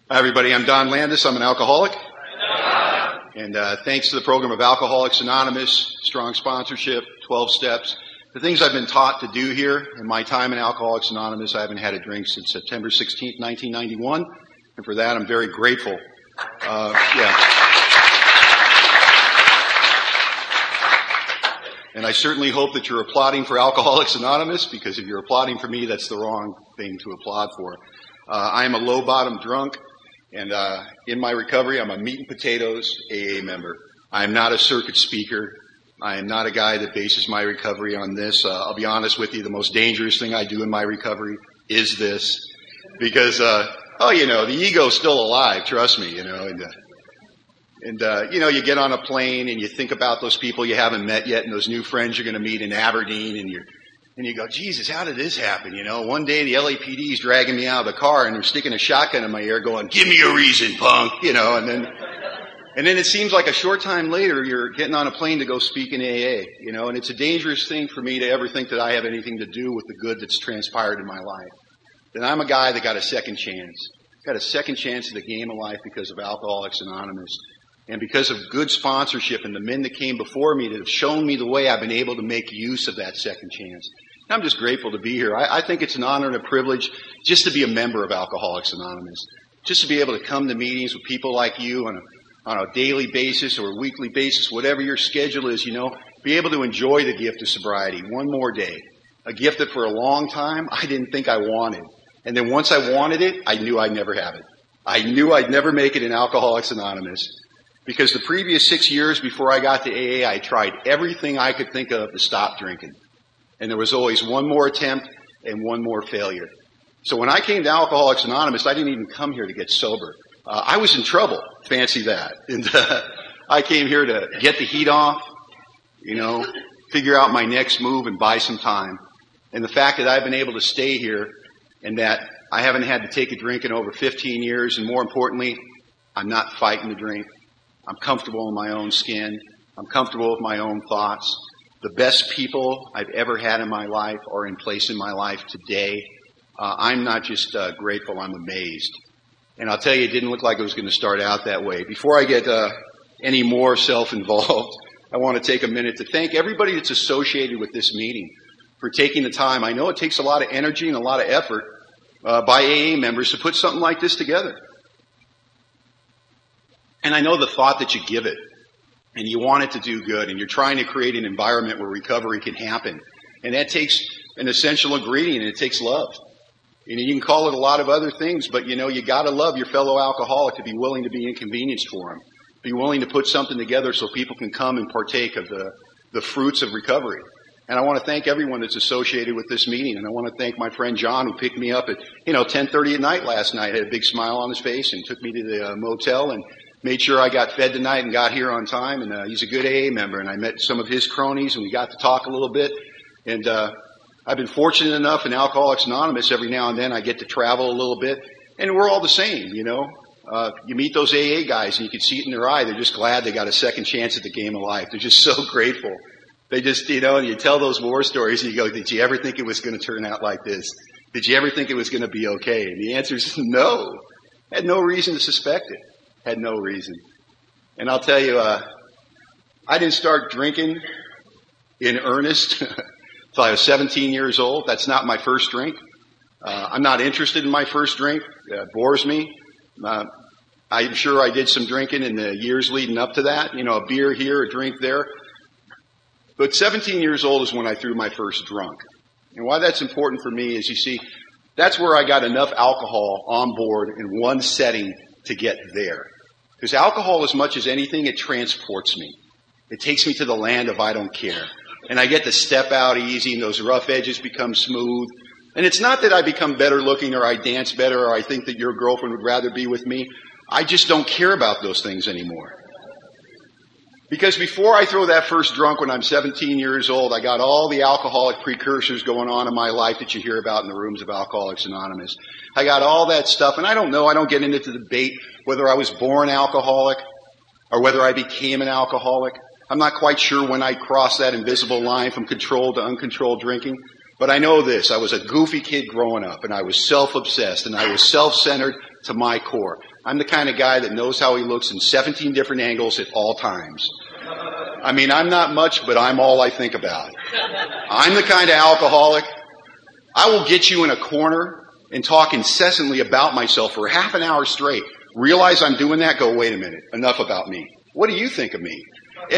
Hi, everybody. I'm Don Landis. I'm an alcoholic. And thanks to the program of Alcoholics Anonymous, strong sponsorship, 12 steps, the things I've been taught to do here in my time in Alcoholics Anonymous, I haven't had a drink since September 16th, 1991. And for that, I'm very grateful. And I certainly hope that you're applauding for Alcoholics Anonymous, because if you're applauding for me, that's the wrong thing to applaud for. I am a low-bottom drunk, and in my recovery, I'm a meat and potatoes AA member. I am not a circuit speaker. I am not a guy that bases my recovery on this. I'll be honest with you, the most dangerous thing I do in my recovery is this, because, the ego's still alive, trust me, you get on a plane and you think about those people you haven't met yet and those new friends you're going to meet in Aberdeen, and you go, Jesus, how did this happen? One day the LAPD is dragging me out of the car and they're sticking a shotgun in my ear going, give me a reason, punk, and then it seems like a short time later you're getting on a plane to go speak in AA, and it's a dangerous thing for me to ever think that I have anything to do with the good that's transpired in my life. Then I'm a guy that got a second chance. Got a second chance at the game of life because of Alcoholics Anonymous. And because of good sponsorship and the men that came before me that have shown me the way, I've been able to make use of that second chance. And I'm just grateful to be here. I think it's an honor and a privilege just to be a member of Alcoholics Anonymous. Just to be able to come to meetings with people like you on a daily basis or a weekly basis, whatever your schedule is, be able to enjoy the gift of sobriety one more day. A gift that for a long time I didn't think I wanted. And then once I wanted it, I knew I'd never have it. I knew I'd never make it in Alcoholics Anonymous. Because the previous 6 years before I got to AA, I tried everything I could think of to stop drinking. And there was always one more attempt and one more failure. So when I came to Alcoholics Anonymous, I didn't even come here to get sober. I was in trouble. Fancy that. And I came here to get the heat off, figure out my next move and buy some time. And the fact that I've been able to stay here and that I haven't had to take a drink in over 15 years, and more importantly, I'm not fighting the drink. I'm comfortable in my own skin. I'm comfortable with my own thoughts. The best people I've ever had in my life are in place in my life today. I'm not just grateful, I'm amazed. And I'll tell you, it didn't look like it was going to start out that way. Before I get any more self-involved, I want to take a minute to thank everybody that's associated with this meeting for taking the time. I know it takes a lot of energy and a lot of effort by AA members to put something like this together. And I know the thought that you give it, and you want it to do good, and you're trying to create an environment where recovery can happen. And that takes an essential ingredient, and it takes love. You can call it a lot of other things, but you got to love your fellow alcoholic to be willing to be inconvenienced for him. Be willing to put something together so people can come and partake of the fruits of recovery. And I want to thank everyone that's associated with this meeting. And I want to thank my friend John, who picked me up at 10:30 at night last night, had a big smile on his face, and took me to the motel and made sure I got fed tonight and got here on time. And he's a good AA member, and I met some of his cronies, and we got to talk a little bit. And I've been fortunate enough in Alcoholics Anonymous, every now and then I get to travel a little bit, and we're all the same, You meet those AA guys, and you can see it in their eye. They're just glad they got a second chance at the game of life. They're just so grateful. They just, and you tell those war stories, and you go, did you ever think it was going to turn out like this? Did you ever think it was going to be okay? And the answer is no. I had no reason to suspect it. Had no reason. And I'll tell you, I didn't start drinking in earnest until I was 17 years old. That's not my first drink. I'm not interested in my first drink. It bores me. I'm sure I did some drinking in the years leading up to that. A beer here, a drink there. But 17 years old is when I threw my first drunk. And why that's important for me is, you see, that's where I got enough alcohol on board in one setting to get there. Because alcohol, as much as anything, it transports me. It takes me to the land of I don't care. And I get to step out easy, and those rough edges become smooth. And it's not that I become better looking, or I dance better, or I think that your girlfriend would rather be with me. I just don't care about those things anymore. Because before I throw that first drunk when I'm 17 years old, I got all the alcoholic precursors going on in my life that you hear about in the rooms of Alcoholics Anonymous. I got all that stuff, and I don't get into the debate whether I was born alcoholic or whether I became an alcoholic. I'm not quite sure when I crossed that invisible line from controlled to uncontrolled drinking. But I know this, I was a goofy kid growing up, and I was self-obsessed, and I was self-centered, to my core. I'm the kind of guy that knows how he looks in 17 different angles at all times. I mean, I'm not much, but I'm all I think about. I'm the kind of alcoholic, I will get you in a corner and talk incessantly about myself for half an hour straight. Realize I'm doing that, go, wait a minute, enough about me. What do you think of me?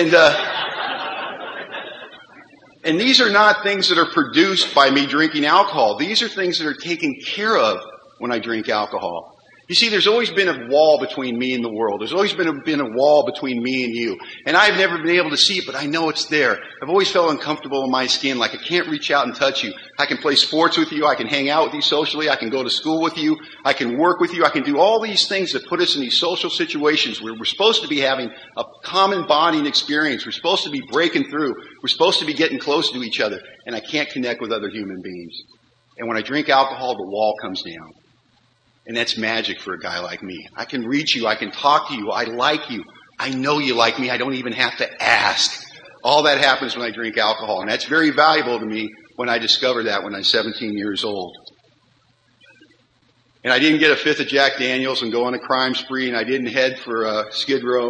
And these are not things that are produced by me drinking alcohol. These are things that are taken care of when I drink alcohol. You see, there's always been a wall between me and the world. There's always been a wall between me and you. And I've never been able to see it, but I know it's there. I've always felt uncomfortable in my skin, like I can't reach out and touch you. I can play sports with you. I can hang out with you socially. I can go to school with you. I can work with you. I can do all these things that put us in these social situations where we're supposed to be having a common bonding experience. We're supposed to be breaking through. We're supposed to be getting close to each other. And I can't connect with other human beings. And when I drink alcohol, the wall comes down. And that's magic for a guy like me. I can reach you. I can talk to you. I like you. I know you like me. I don't even have to ask. All that happens when I drink alcohol. And that's very valuable to me when I discovered that when I was 17 years old. And I didn't get a fifth of Jack Daniels and go on a crime spree, and I didn't head for Skid Row.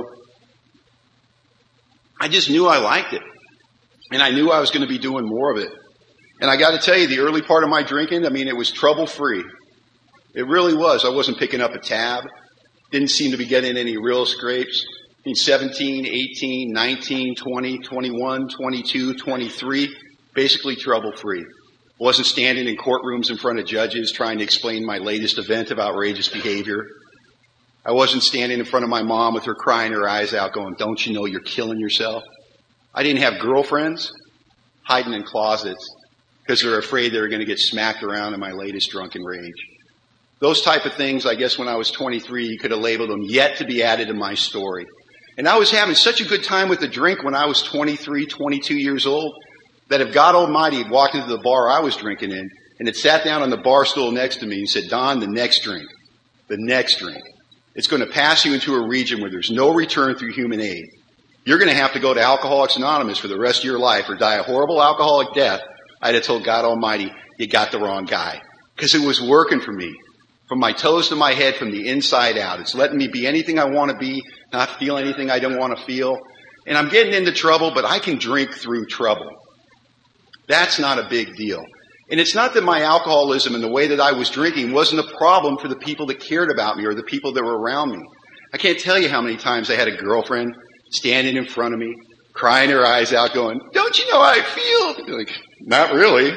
I just knew I liked it. And I knew I was going to be doing more of it. And I got to tell you, the early part of my drinking, I mean, it was trouble-free. It really was. I wasn't picking up a tab. Didn't seem to be getting any real scrapes. In 17, 18, 19, 20, 21, 22, 23, basically trouble-free. Wasn't standing in courtrooms in front of judges trying to explain my latest event of outrageous behavior. I wasn't standing in front of my mom with her crying her eyes out going, don't you know you're killing yourself? I didn't have girlfriends hiding in closets because they were afraid they were going to get smacked around in my latest drunken rage. Those type of things, I guess when I was 23, you could have labeled them yet to be added to my story. And I was having such a good time with the drink when I was 23, 22 years old, that if God Almighty had walked into the bar I was drinking in and had sat down on the bar stool next to me and said, Don, the next drink, it's going to pass you into a region where there's no return through human aid. You're going to have to go to Alcoholics Anonymous for the rest of your life or die a horrible alcoholic death. I'd have told God Almighty, you got the wrong guy. Because it was working for me. From my toes to my head, from the inside out. It's letting me be anything I want to be, not feel anything I don't want to feel. And I'm getting into trouble, but I can drink through trouble. That's not a big deal. And it's not that my alcoholism and the way that I was drinking wasn't a problem for the people that cared about me or the people that were around me. I can't tell you how many times I had a girlfriend standing in front of me, crying her eyes out, going, don't you know how I feel? Like, not really.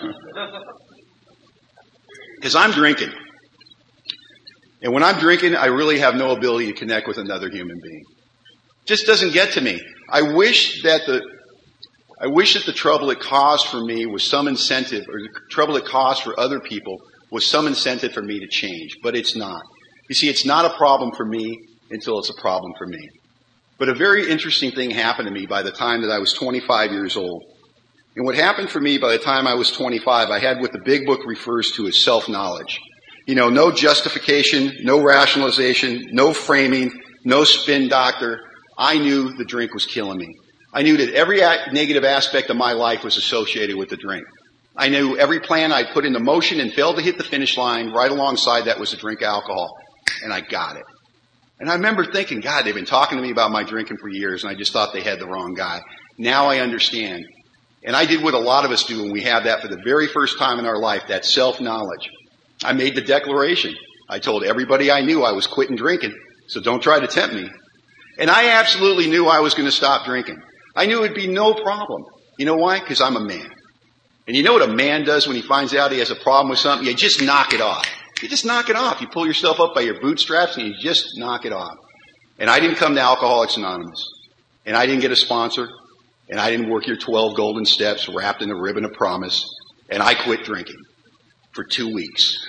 Because I'm drinking. And when I'm drinking, I really have no ability to connect with another human being. It just doesn't get to me. I wish that the trouble it caused for me was some incentive, or the trouble it caused for other people was some incentive for me to change. But it's not. You see, it's not a problem for me until it's a problem for me. But a very interesting thing happened to me by the time that I was 25 years old. And what happened for me by the time I was 25, I had what the big book refers to as self-knowledge. You know, no justification, no rationalization, no framing, no spin doctor. I knew the drink was killing me. I knew that every negative aspect of my life was associated with the drink. I knew every plan I put into motion and failed to hit the finish line, right alongside that was to drink alcohol. And I got it. And I remember thinking, God, they've been talking to me about my drinking for years, and I just thought they had the wrong guy. Now I understand. And I did what a lot of us do when we have that for the very first time in our life, that self-knowledge. I made the declaration. I told everybody I knew I was quitting drinking, so don't try to tempt me. And I absolutely knew I was going to stop drinking. I knew it would be no problem. You know why? Because I'm a man. And you know what a man does when he finds out he has a problem with something? You just knock it off. You just knock it off. You pull yourself up by your bootstraps and you just knock it off. And I didn't come to Alcoholics Anonymous. And I didn't get a sponsor. And I didn't work your 12 golden steps wrapped in a ribbon of promise. And I quit drinking. For 2 weeks.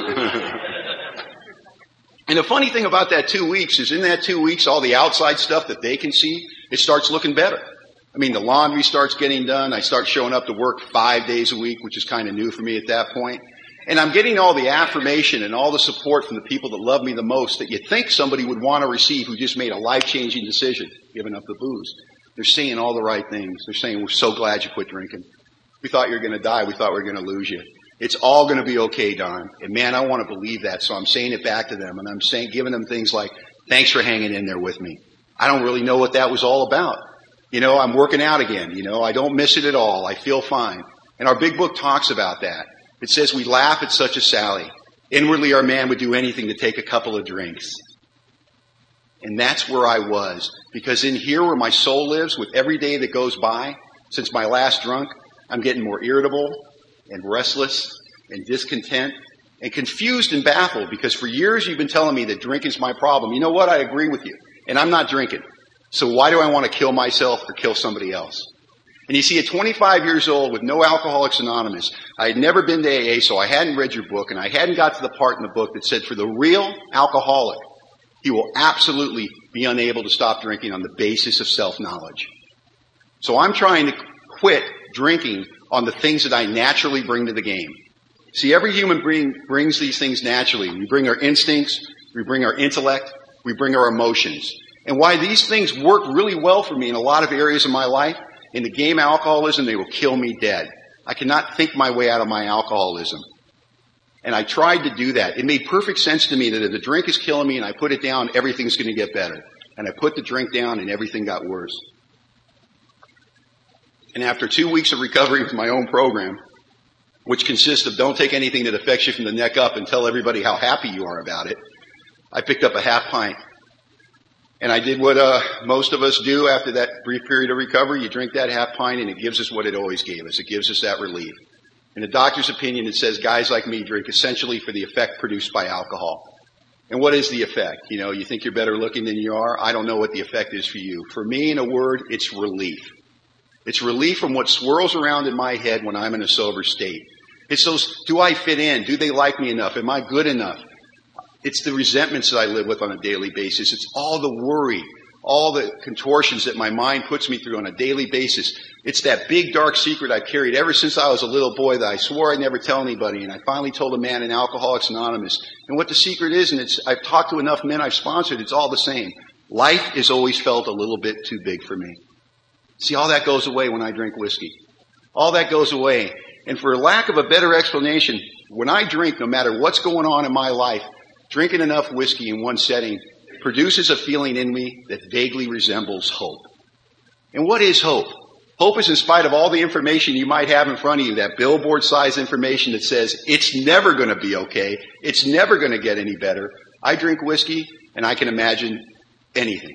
And the funny thing about that 2 weeks is in that 2 weeks, all the outside stuff that they can see, it starts looking better. I mean, the laundry starts getting done. I start showing up to work 5 days a week, which is kind of new for me at that point. And I'm getting all the affirmation and all the support from the people that love me the most that you think somebody would want to receive who just made a life-changing decision, giving up the booze. They're saying all the right things. They're saying, we're so glad you quit drinking. We thought you were going to die. We thought we were going to lose you. It's all going to be okay, Don. And man, I want to believe that. So I'm saying it back to them, and I'm giving them things like, thanks for hanging in there with me. I don't really know what that was all about. I'm working out again. I don't miss it at all. I feel fine. And our big book talks about that. It says we laugh at such a sally. Inwardly, our man would do anything to take a couple of drinks. And that's where I was. Because in here where my soul lives, with every day that goes by, since my last drunk, I'm getting more irritable and restless and discontent and confused and baffled, because for years you've been telling me that drinking's my problem. You know what? I agree with you. And I'm not drinking. So why do I want to kill myself or kill somebody else? And you see, at 25 years old with no Alcoholics Anonymous, I had never been to AA, so I hadn't read your book, and I hadn't got to the part in the book that said for the real alcoholic, he will absolutely be unable to stop drinking on the basis of self-knowledge. So I'm trying to quit drinking on the things that I naturally bring to the game. See, every human being brings these things naturally. We bring our instincts, we bring our intellect, we bring our emotions. And why these things work really well for me in a lot of areas of my life, in the game of alcoholism, they will kill me dead. I cannot think my way out of my alcoholism. And I tried to do that. It made perfect sense to me that if the drink is killing me and I put it down, everything's going to get better. And I put the drink down and everything got worse. And after 2 weeks of recovery with my own program, which consists of don't take anything that affects you from the neck up and tell everybody how happy you are about it, I picked up a half pint. And I did what most of us do after that brief period of recovery. You drink that half pint and it gives us what it always gave us. It gives us that relief. In the doctor's opinion, it says guys like me drink essentially for the effect produced by alcohol. And what is the effect? You think you're better looking than you are? I don't know what the effect is for you. For me, in a word, it's relief. It's relief from what swirls around in my head when I'm in a sober state. It's those, do I fit in? Do they like me enough? Am I good enough? It's the resentments that I live with on a daily basis. It's all the worry, all the contortions that my mind puts me through on a daily basis. It's that big dark secret I've carried ever since I was a little boy that I swore I'd never tell anybody. And I finally told a man in Alcoholics Anonymous. And what the secret is, and I've talked to enough men I've sponsored, it's all the same. Life has always felt a little bit too big for me. See, all that goes away when I drink whiskey. All that goes away. And for lack of a better explanation, when I drink, no matter what's going on in my life, drinking enough whiskey in one setting produces a feeling in me that vaguely resembles hope. And what is hope? Hope is in spite of all the information you might have in front of you, that billboard-sized information that says it's never going to be okay, it's never going to get any better. I drink whiskey and I can imagine anything.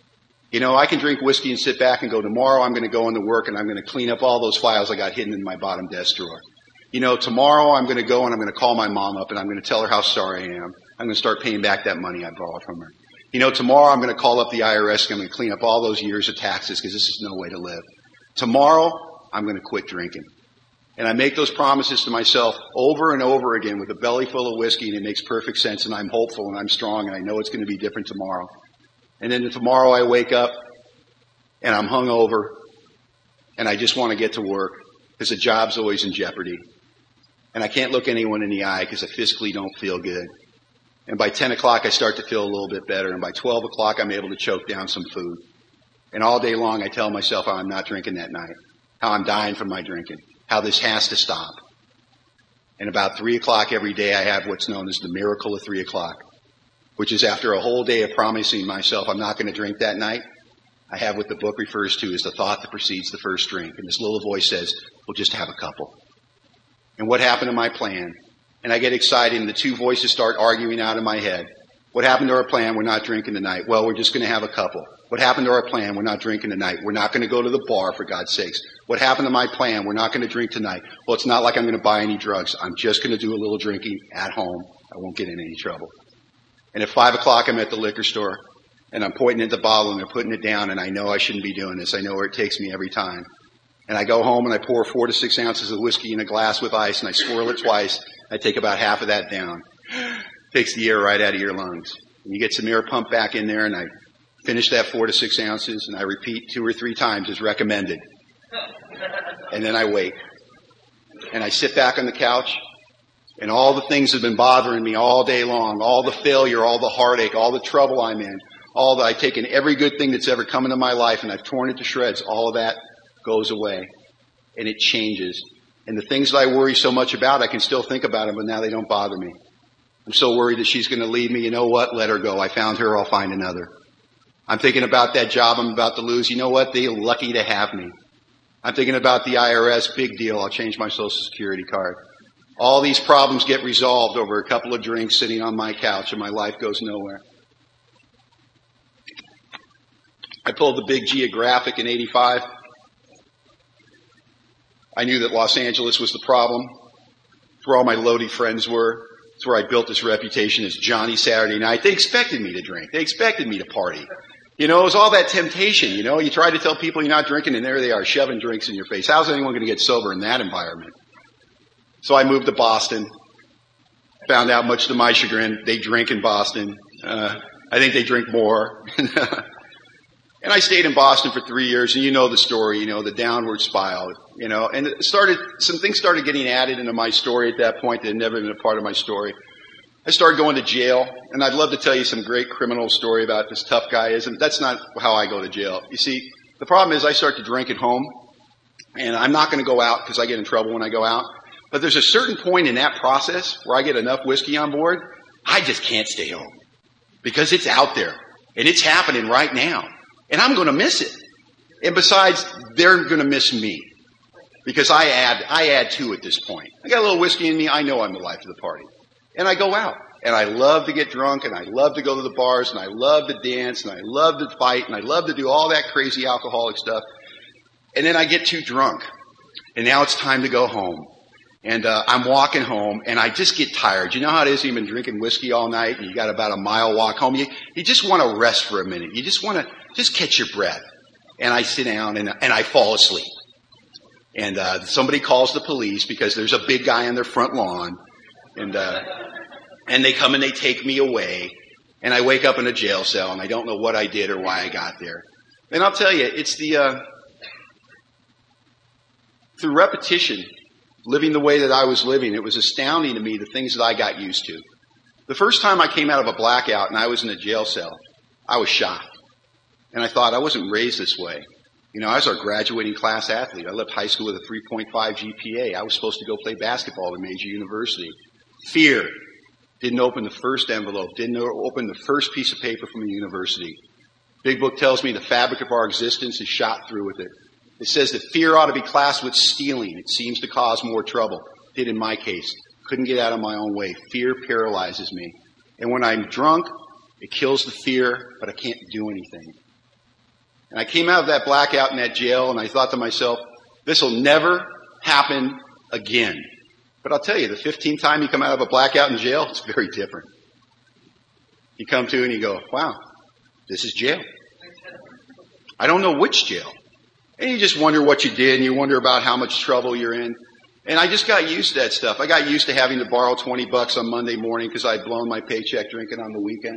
I can drink whiskey and sit back and go, tomorrow I'm going to go into work and I'm going to clean up all those files I got hidden in my bottom desk drawer. Tomorrow I'm going to go and I'm going to call my mom up and I'm going to tell her how sorry I am. I'm going to start paying back that money I borrowed from her. Tomorrow I'm going to call up the IRS and I'm going to clean up all those years of taxes because this is no way to live. Tomorrow I'm going to quit drinking. And I make those promises to myself over and over again with a belly full of whiskey, and it makes perfect sense, and I'm hopeful and I'm strong and I know it's going to be different tomorrow. And then tomorrow I wake up and I'm hungover and I just want to get to work because the job's always in jeopardy. And I can't look anyone in the eye because I physically don't feel good. And by 10 o'clock, I start to feel a little bit better. And by 12 o'clock, I'm able to choke down some food. And all day long, I tell myself how I'm not drinking that night, how I'm dying from my drinking, how this has to stop. And about 3 o'clock every day, I have what's known as the miracle of 3 o'clock, which is after a whole day of promising myself I'm not going to drink that night, I have what the book refers to as the thought that precedes the first drink. And this little voice says, we'll just have a couple. And what happened to my plan? And I get excited and the two voices start arguing out in my head. What happened to our plan? We're not drinking tonight. Well, we're just going to have a couple. What happened to our plan? We're not drinking tonight. We're not going to go to the bar, for God's sakes. What happened to my plan? We're not going to drink tonight. Well, it's not like I'm going to buy any drugs. I'm just going to do a little drinking at home. I won't get in any trouble. And at 5 o'clock, I'm at the liquor store and I'm pointing at the bottle and they're putting it down, and I know I shouldn't be doing this. I know where it takes me every time. And I go home and I pour 4 to 6 ounces of whiskey in a glass with ice and I swirl it twice. I take about half of that down. Takes the air right out of your lungs. And you get some air pumped back in there, and I finish that 4 to 6 ounces and I repeat 2 or 3 times as recommended. And then I wait. And I sit back on the couch, and all the things that have been bothering me all day long, all the failure, all the heartache, all the trouble I'm in, I've taken every good thing that's ever come into my life and I've torn it to shreds. All of that goes away and it changes. And the things that I worry so much about, I can still think about them, but now they don't bother me. I'm so worried that she's going to leave me. You know what? Let her go. I found her. I'll find another. I'm thinking about that job I'm about to lose. You know what? They're lucky to have me. I'm thinking about the IRS. Big deal. I'll change my Social Security card. All these problems get resolved over a couple of drinks sitting on my couch, and my life goes nowhere. I pulled the big geographic in '85. I knew that Los Angeles was the problem. It's where all my Lodi friends were. It's where I built this reputation as Johnny Saturday Night. They expected me to drink. They expected me to party. You know, it was all that temptation. You know, you try to tell people you're not drinking, and there they are shoving drinks in your face. How's anyone going to get sober in that environment? So I moved to Boston. Found out, much to my chagrin, they drink in Boston. I think they drink more. And I stayed in Boston for 3 years, and you know the story, you know, the downward spiral, you know, and some things started getting added into my story at that point that had never been a part of my story. I started going to jail, and I'd love to tell you some great criminal story about this tough guy. That's not how I go to jail. You see, the problem is I start to drink at home, and I'm not going to go out because I get in trouble when I go out. But there's a certain point in that process where I get enough whiskey on board, I just can't stay home because it's out there, and it's happening right now. And I'm going to miss it. And besides, they're going to miss me because I add to at this point. I got a little whiskey in me. I know I'm the life of the party. And I go out. And I love to get drunk. And I love to go to the bars. And I love to dance. And I love to fight. And I love to do all that crazy alcoholic stuff. And then I get too drunk. And now it's time to go home. And I'm walking home, and I just get tired. You know how it is? You've been drinking whiskey all night, and you got about a mile walk home. You just want to rest for a minute. You just want to just catch your breath. And I sit down, and I fall asleep. And somebody calls the police because there's a big guy on their front lawn. And they come and they take me away. And I wake up in a jail cell, and I don't know what I did or why I got there. And I'll tell you, it's through repetition, living the way that I was living, it was astounding to me the things that I got used to. The first time I came out of a blackout and I was in a jail cell, I was shocked. And I thought, I wasn't raised this way. You know, I was our graduating class athlete. I left high school with a 3.5 GPA. I was supposed to go play basketball at a major university. Fear didn't open the first envelope, didn't open the first piece of paper from a university. Big Book tells me the fabric of our existence is shot through with it. It says that fear ought to be classed with stealing. It seems to cause more trouble. It did in my case. Couldn't get out of my own way. Fear paralyzes me. And when I'm drunk, it kills the fear, but I can't do anything. And I came out of that blackout in that jail, and I thought to myself, this will never happen again. But I'll tell you, the 15th time you come out of a blackout in jail, it's very different. You come to and you go, wow, this is jail. I don't know which jail. And you just wonder what you did, and you wonder about how much trouble you're in. And I just got used to that stuff. I got used to having to borrow $20 on Monday morning because I'd blown my paycheck drinking on the weekend.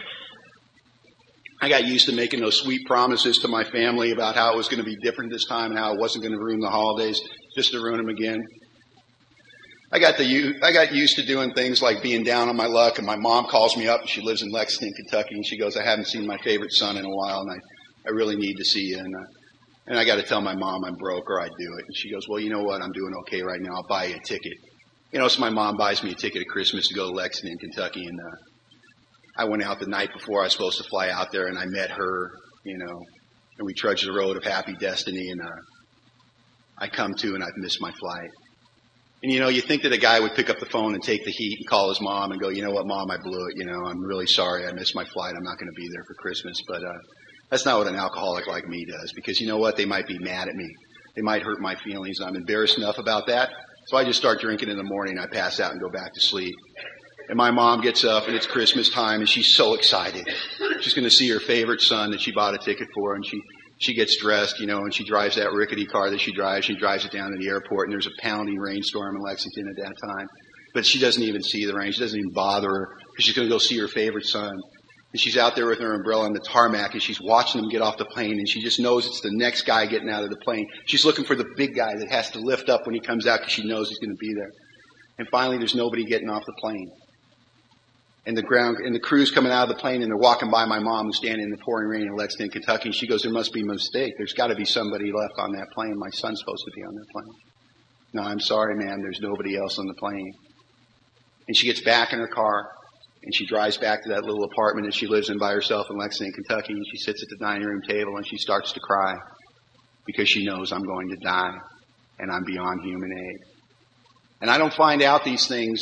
I got used to making those sweet promises to my family about how it was going to be different this time and how it wasn't going to ruin the holidays, just to ruin them again. I got used to doing things like being down on my luck, and my mom calls me up, and she lives in Lexington, Kentucky, and she goes, I haven't seen my favorite son in a while, and I really need to see you. And I got to tell my mom I'm broke or I'd do it. And she goes, well, you know what? I'm doing okay right now. I'll buy you a ticket. You know, so my mom buys me a ticket at Christmas to go to Lexington, Kentucky. And I went out the night before I was supposed to fly out there, and I met her, you know, and we trudged the road of happy destiny. And I come to, and I've missed my flight. And, you know, you think that a guy would pick up the phone and take the heat and call his mom and go, you know what, Mom, I blew it. You know, I'm really sorry. I missed my flight. I'm not going to be there for Christmas. But that's not what an alcoholic like me does, because you know what? They might be mad at me. They might hurt my feelings. I'm embarrassed enough about that. So I just start drinking in the morning. I pass out and go back to sleep. And my mom gets up, and it's Christmas time, and she's so excited. She's going to see her favorite son that she bought a ticket for, and she gets dressed, you know, and she drives that rickety car that she drives. She drives it down to the airport, and there's a pounding rainstorm in Lexington at that time. But she doesn't even see the rain. She doesn't even bother her, because she's going to go see her favorite son. And she's out there with her umbrella on the tarmac, and she's watching them get off the plane, and she just knows it's the next guy getting out of the plane. She's looking for the big guy that has to lift up when he comes out, because she knows he's going to be there. And finally, there's nobody getting off the plane. And the crew's coming out of the plane, and they're walking by my mom, who's standing in the pouring rain in Lexington, Kentucky. And she goes, there must be a mistake. There's got to be somebody left on that plane. My son's supposed to be on that plane. No, I'm sorry, ma'am. There's nobody else on the plane. And she gets back in her car, and she drives back to that little apartment that she lives in by herself in Lexington, Kentucky, and she sits at the dining room table, and she starts to cry because she knows I'm going to die, and I'm beyond human aid. And I don't find out these things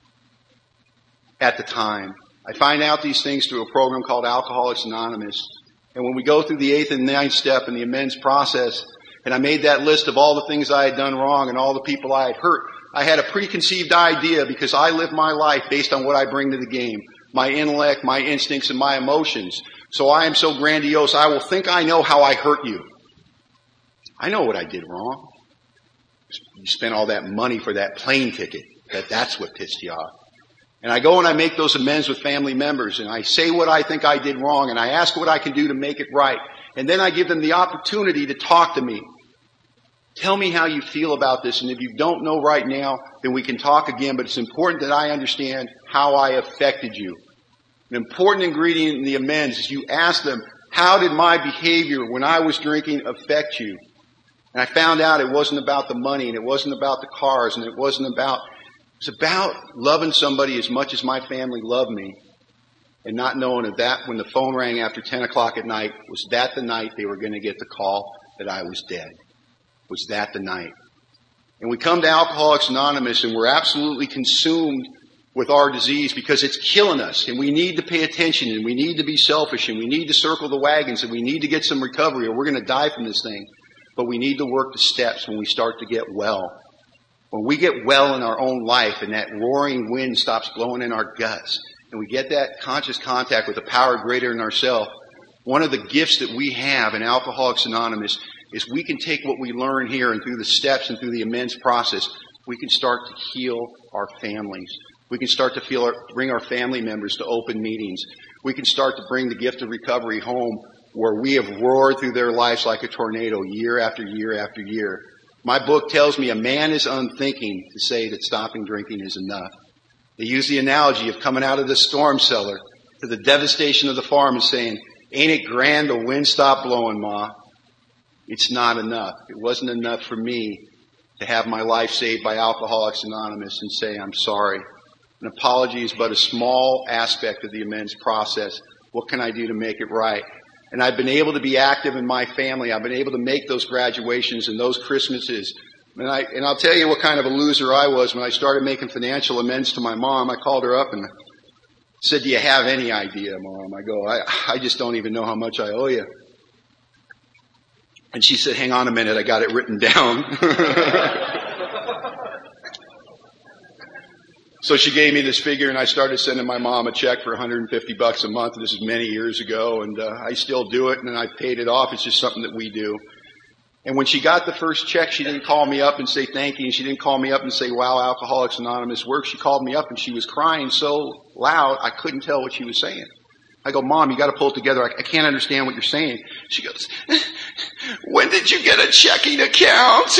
at the time. I find out these things through a program called Alcoholics Anonymous. And when we go through the 8th and 9th step in the amends process, and I made that list of all the things I had done wrong and all the people I had hurt, I had a preconceived idea because I live my life based on what I bring to the game. My intellect, my instincts, and my emotions. So I am so grandiose, I will think I know how I hurt you. I know what I did wrong. You spent all that money for that plane ticket. That's what pissed you off. And I go and I make those amends with family members, and I say what I think I did wrong, and I ask what I can do to make it right. And then I give them the opportunity to talk to me. Tell me how you feel about this, and if you don't know right now, then we can talk again, but it's important that I understand how I affected you. An important ingredient in the amends is you ask them, how did my behavior when I was drinking affect you? And I found out it wasn't about the money, and it wasn't about the cars, and it was about loving somebody as much as my family loved me, and not knowing that when the phone rang after 10 o'clock at night, was that the night they were going to get the call that I was dead? Was that the night? And we come to Alcoholics Anonymous, and we're absolutely consumed with our disease because it's killing us, and we need to pay attention, and we need to be selfish, and we need to circle the wagons, and we need to get some recovery, or we're going to die from this thing. But we need to work the steps when we start to get well. When we get well in our own life and that roaring wind stops blowing in our guts and we get that conscious contact with a power greater than ourselves, one of the gifts that we have in Alcoholics Anonymous is we can take what we learn here and through the steps and through the amends process, we can start to heal our families. We can start to bring our family members to open meetings. We can start to bring the gift of recovery home where we have roared through their lives like a tornado year after year after year. My book tells me a man is unthinking to say that stopping drinking is enough. They use the analogy of coming out of the storm cellar to the devastation of the farm and saying, ain't it grand the wind stopped blowing, Ma? It's not enough. It wasn't enough for me to have my life saved by Alcoholics Anonymous and say, I'm sorry. An apology is but a small aspect of the amends process. What can I do to make it right? And I've been able to be active in my family. I've been able to make those graduations and those Christmases. And I'll tell you what kind of a loser I was when I started making financial amends to my mom. I called her up and said, do you have any idea, Mom? I go, I just don't even know how much I owe you. And she said, hang on a minute, I got it written down. So she gave me this figure, and I started sending my mom a check for $150 a month. This is many years ago, and I still do it, and I paid it off. It's just something that we do. And when she got the first check, she didn't call me up and say thank you, and she didn't call me up and say, wow, Alcoholics Anonymous works. She called me up, and she was crying so loud, I couldn't tell what she was saying. I go, Mom, you got to pull it together. I can't understand what you're saying. She goes, when did you get a checking account?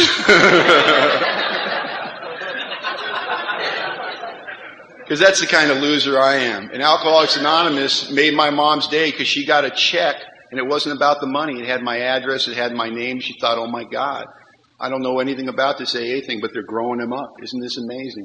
Because that's the kind of loser I am. And Alcoholics Anonymous made my mom's day because she got a check, and it wasn't about the money. It had my address. It had my name. She thought, oh, my God, I don't know anything about this AA thing, but they're growing them up. Isn't this amazing?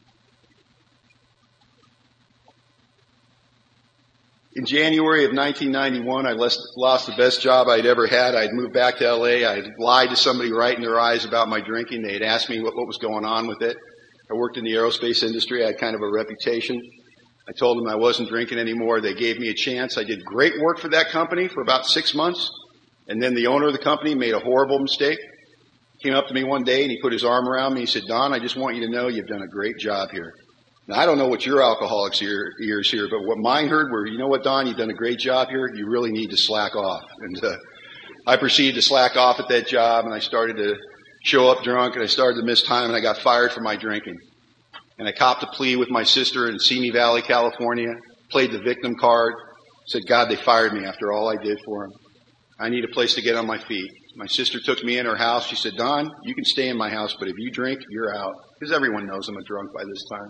In January of 1991, I lost the best job I'd ever had. I'd moved back to L.A. I had lied to somebody right in their eyes about my drinking. They had asked me what was going on with it. I worked in the aerospace industry. I had kind of a reputation. I told them I wasn't drinking anymore. They gave me a chance. I did great work for that company for about 6 months. And then the owner of the company made a horrible mistake. He came up to me one day and he put his arm around me. He said, Don, I just want you to know you've done a great job here. Now, I don't know what your alcoholics' ears here, but what mine heard were, you know what, Don, you've done a great job here. You really need to slack off. And I proceeded to slack off at that job, and I started to show up drunk, and I started to miss time, and I got fired for my drinking. And I copped a plea with my sister in Simi Valley, California, played the victim card, said, God, they fired me after all I did for them. I need a place to get on my feet. My sister took me in her house. She said, Don, you can stay in my house, but if you drink, you're out. Because everyone knows I'm a drunk by this time.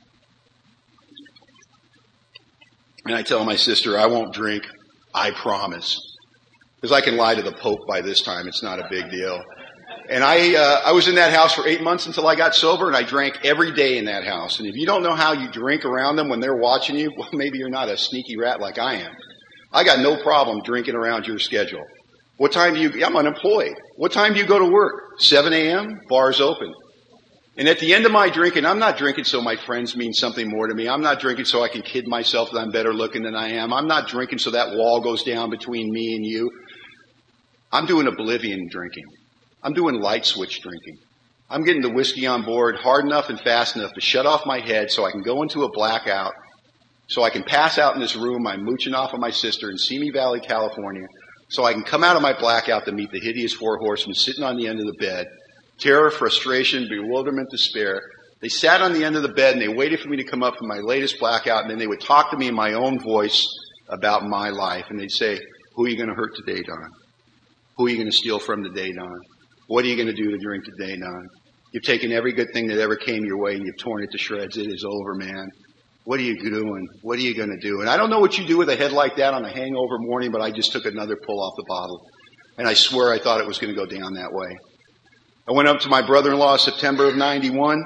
And I tell my sister, I won't drink. I promise. Because I can lie to the Pope by this time. It's not a big deal. And I was in that house for 8 months until I got sober, and I drank every day in that house. And if you don't know how you drink around them when they're watching you, well, maybe you're not a sneaky rat like I am. I got no problem drinking around your schedule. What time I'm unemployed. What time do you go to work? 7 a.m., bars open. And at the end of my drinking, I'm not drinking so my friends mean something more to me. I'm not drinking so I can kid myself that I'm better looking than I am. I'm not drinking so that wall goes down between me and you. I'm doing oblivion drinking. I'm doing light switch drinking. I'm getting the whiskey on board hard enough and fast enough to shut off my head so I can go into a blackout, so I can pass out in this room I'm mooching off of my sister in Simi Valley, California, so I can come out of my blackout to meet the hideous four horsemen sitting on the end of the bed. Terror, frustration, bewilderment, despair. They sat on the end of the bed and they waited for me to come up from my latest blackout, and then they would talk to me in my own voice about my life. And they'd say, who are you going to hurt today, Don? Who are you going to steal from today, Don? What are you going to do to drink today, Don? You've taken every good thing that ever came your way and you've torn it to shreds. It is over, man. What are you doing? What are you going to do? And I don't know what you do with a head like that on a hangover morning, but I just took another pull off the bottle. And I swear I thought it was going to go down that way. I went up to my brother-in-law September of 91.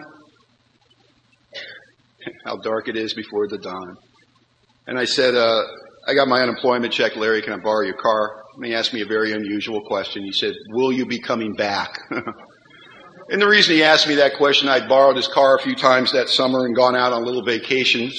How dark it is before the dawn. And I said, I got my unemployment check. Larry, can I borrow your car? And he asked me a very unusual question. He said, will you be coming back? And the reason he asked me that question, I'd borrowed his car a few times that summer and gone out on little vacations.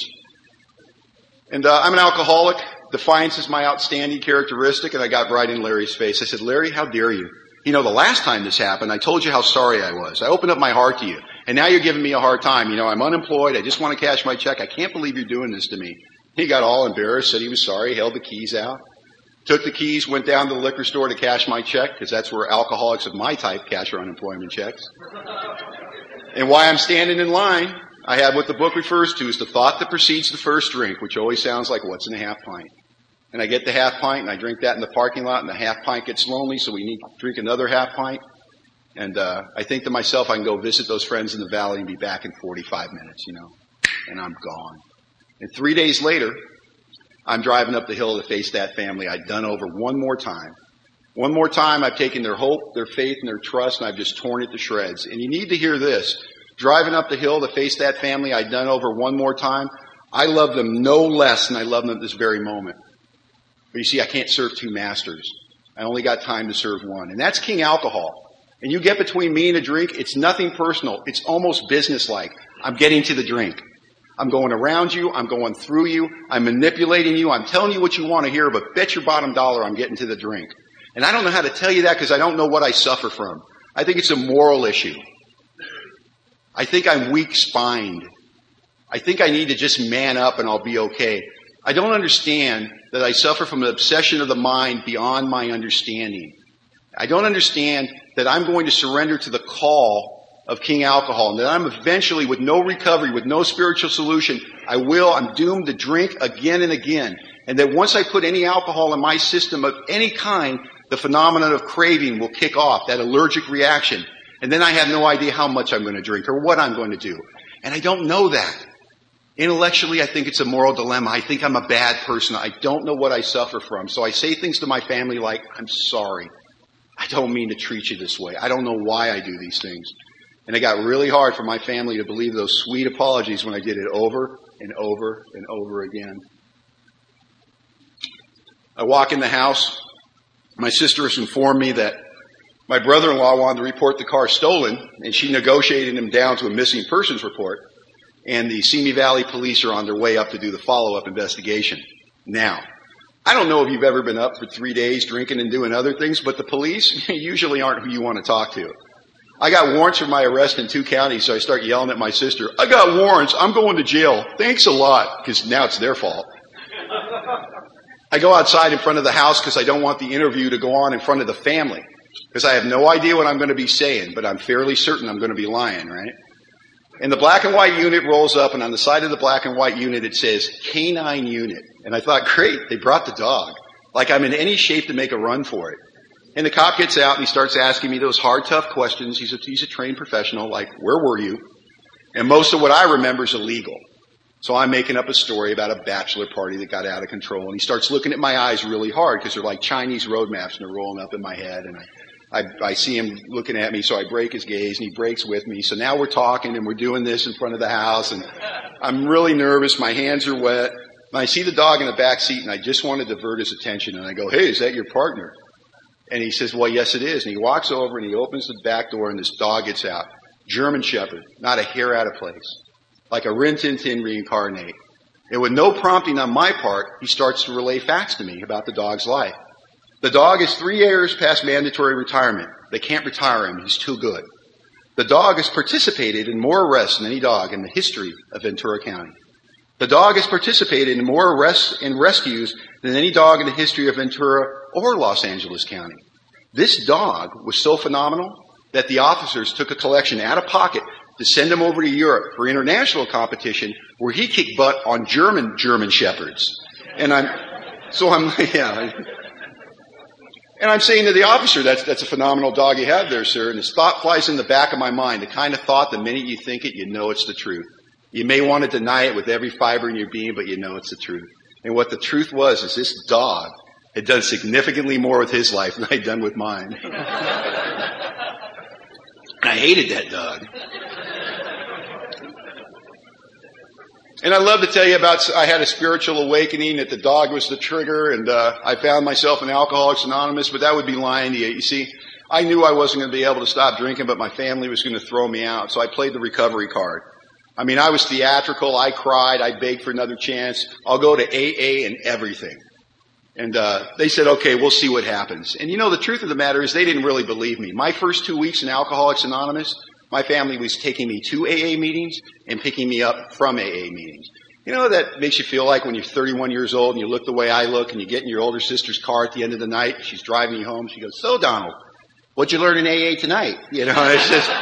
And I'm an alcoholic. Defiance is my outstanding characteristic. And I got right in Larry's face. I said, Larry, how dare you? You know, the last time this happened, I told you how sorry I was. I opened up my heart to you. And now you're giving me a hard time. You know, I'm unemployed. I just want to cash my check. I can't believe you're doing this to me. He got all embarrassed, said he was sorry, held the keys out. Took the keys, went down to the liquor store to cash my check, because that's where alcoholics of my type cash their unemployment checks. And while I'm standing in line, I have what the book refers to as the thought that precedes the first drink, which always sounds like, what's in a half pint? And I get the half pint, and I drink that in the parking lot, and the half pint gets lonely, so we need to drink another half pint. And I think to myself, I can go visit those friends in the valley and be back in 45 minutes, you know, and I'm gone. And 3 days later, I'm driving up the hill to face that family I'd done over one more time. One more time, I've taken their hope, their faith, and their trust, and I've just torn it to shreds. And you need to hear this. Driving up the hill to face that family I'd done over one more time, I love them no less than I love them at this very moment. But you see, I can't serve two masters. I only got time to serve one. And that's King Alcohol. And you get between me and a drink, it's nothing personal. It's almost businesslike. I'm getting to the drink. I'm going around you. I'm going through you. I'm manipulating you. I'm telling you what you want to hear, but bet your bottom dollar I'm getting to the drink. And I don't know how to tell you that because I don't know what I suffer from. I think it's a moral issue. I think I'm weak-spined. I think I need to just man up and I'll be okay. I don't understand that I suffer from an obsession of the mind beyond my understanding. I don't understand that I'm going to surrender to the call of King Alcohol, and that I'm eventually, with no recovery, with no spiritual solution, I'm doomed to drink again and again. And that once I put any alcohol in my system of any kind, the phenomenon of craving will kick off, that allergic reaction. And then I have no idea how much I'm going to drink or what I'm going to do. And I don't know that. Intellectually, I think it's a moral dilemma. I think I'm a bad person. I don't know what I suffer from. So I say things to my family like, I'm sorry. I don't mean to treat you this way. I don't know why I do these things. And it got really hard for my family to believe those sweet apologies when I did it over and over and over again. I walk in the house. My sister has informed me that my brother-in-law wanted to report the car stolen, and she negotiated him down to a missing persons report. And the Simi Valley police are on their way up to do the follow-up investigation. Now, I don't know if you've ever been up for 3 days drinking and doing other things, but the police usually aren't who you want to talk to. I got warrants for my arrest in 2 counties, so I start yelling at my sister, I got warrants, I'm going to jail. Thanks a lot, because now it's their fault. I go outside in front of the house because I don't want the interview to go on in front of the family, because I have no idea what I'm going to be saying, but I'm fairly certain I'm going to be lying, right? And the black and white unit rolls up, and on the side of the black and white unit it says, Canine Unit. And I thought, great, they brought the dog. Like I'm in any shape to make a run for it. And the cop gets out and he starts asking me those hard, tough questions. He's a trained professional, like, where were you? And most of what I remember is illegal. So I'm making up a story about a bachelor party that got out of control. And he starts looking at my eyes really hard because they're like Chinese road maps and they're rolling up in my head. And I see him looking at me, so I break his gaze, and he breaks with me. So now we're talking, and we're doing this in front of the house, and I'm really nervous. My hands are wet. And I see the dog in the back seat, and I just want to divert his attention. And I go, "Hey, is that your partner?" And he says, "Well, yes, it is." And he walks over, and he opens the back door, and this dog gets out. German Shepherd, not a hair out of place. Like a Rin Tin Tin reincarnate. And with no prompting on my part, he starts to relay facts to me about the dog's life. The dog is 3 years past mandatory retirement. They can't retire him. He's too good. The dog has participated in more arrests than any dog in the history of Ventura County. The dog has participated in more arrests and rescues than any dog in the history of Ventura or Los Angeles County. This dog was so phenomenal that the officers took a collection out of pocket to send him over to Europe for international competition where he kicked butt on German Shepherds. And I'm saying to the officer, that's a phenomenal dog you have there, sir. And this thought flies in the back of my mind, the kind of thought the minute you think it, you know it's the truth. You may want to deny it with every fiber in your being, but you know it's the truth. And what the truth was is this dog had done significantly more with his life than I'd done with mine. And I hated that dog. And I love to tell you about, I had a spiritual awakening that the dog was the trigger, and I found myself in Alcoholics Anonymous, but that would be lying to you. You see, I knew I wasn't going to be able to stop drinking, but my family was going to throw me out, so I played the recovery card. I mean, I was theatrical, I cried, I begged for another chance. I'll go to AA and everything. And they said, okay, we'll see what happens. And you know, the truth of the matter is they didn't really believe me. My first 2 weeks in Alcoholics Anonymous, my family was taking me to AA meetings and picking me up from AA meetings. You know, that makes you feel like when you're 31 years old and you look the way I look and you get in your older sister's car at the end of the night. She's driving you home. She goes, "So, Donald, what'd you learn in AA tonight?" You know, it's just...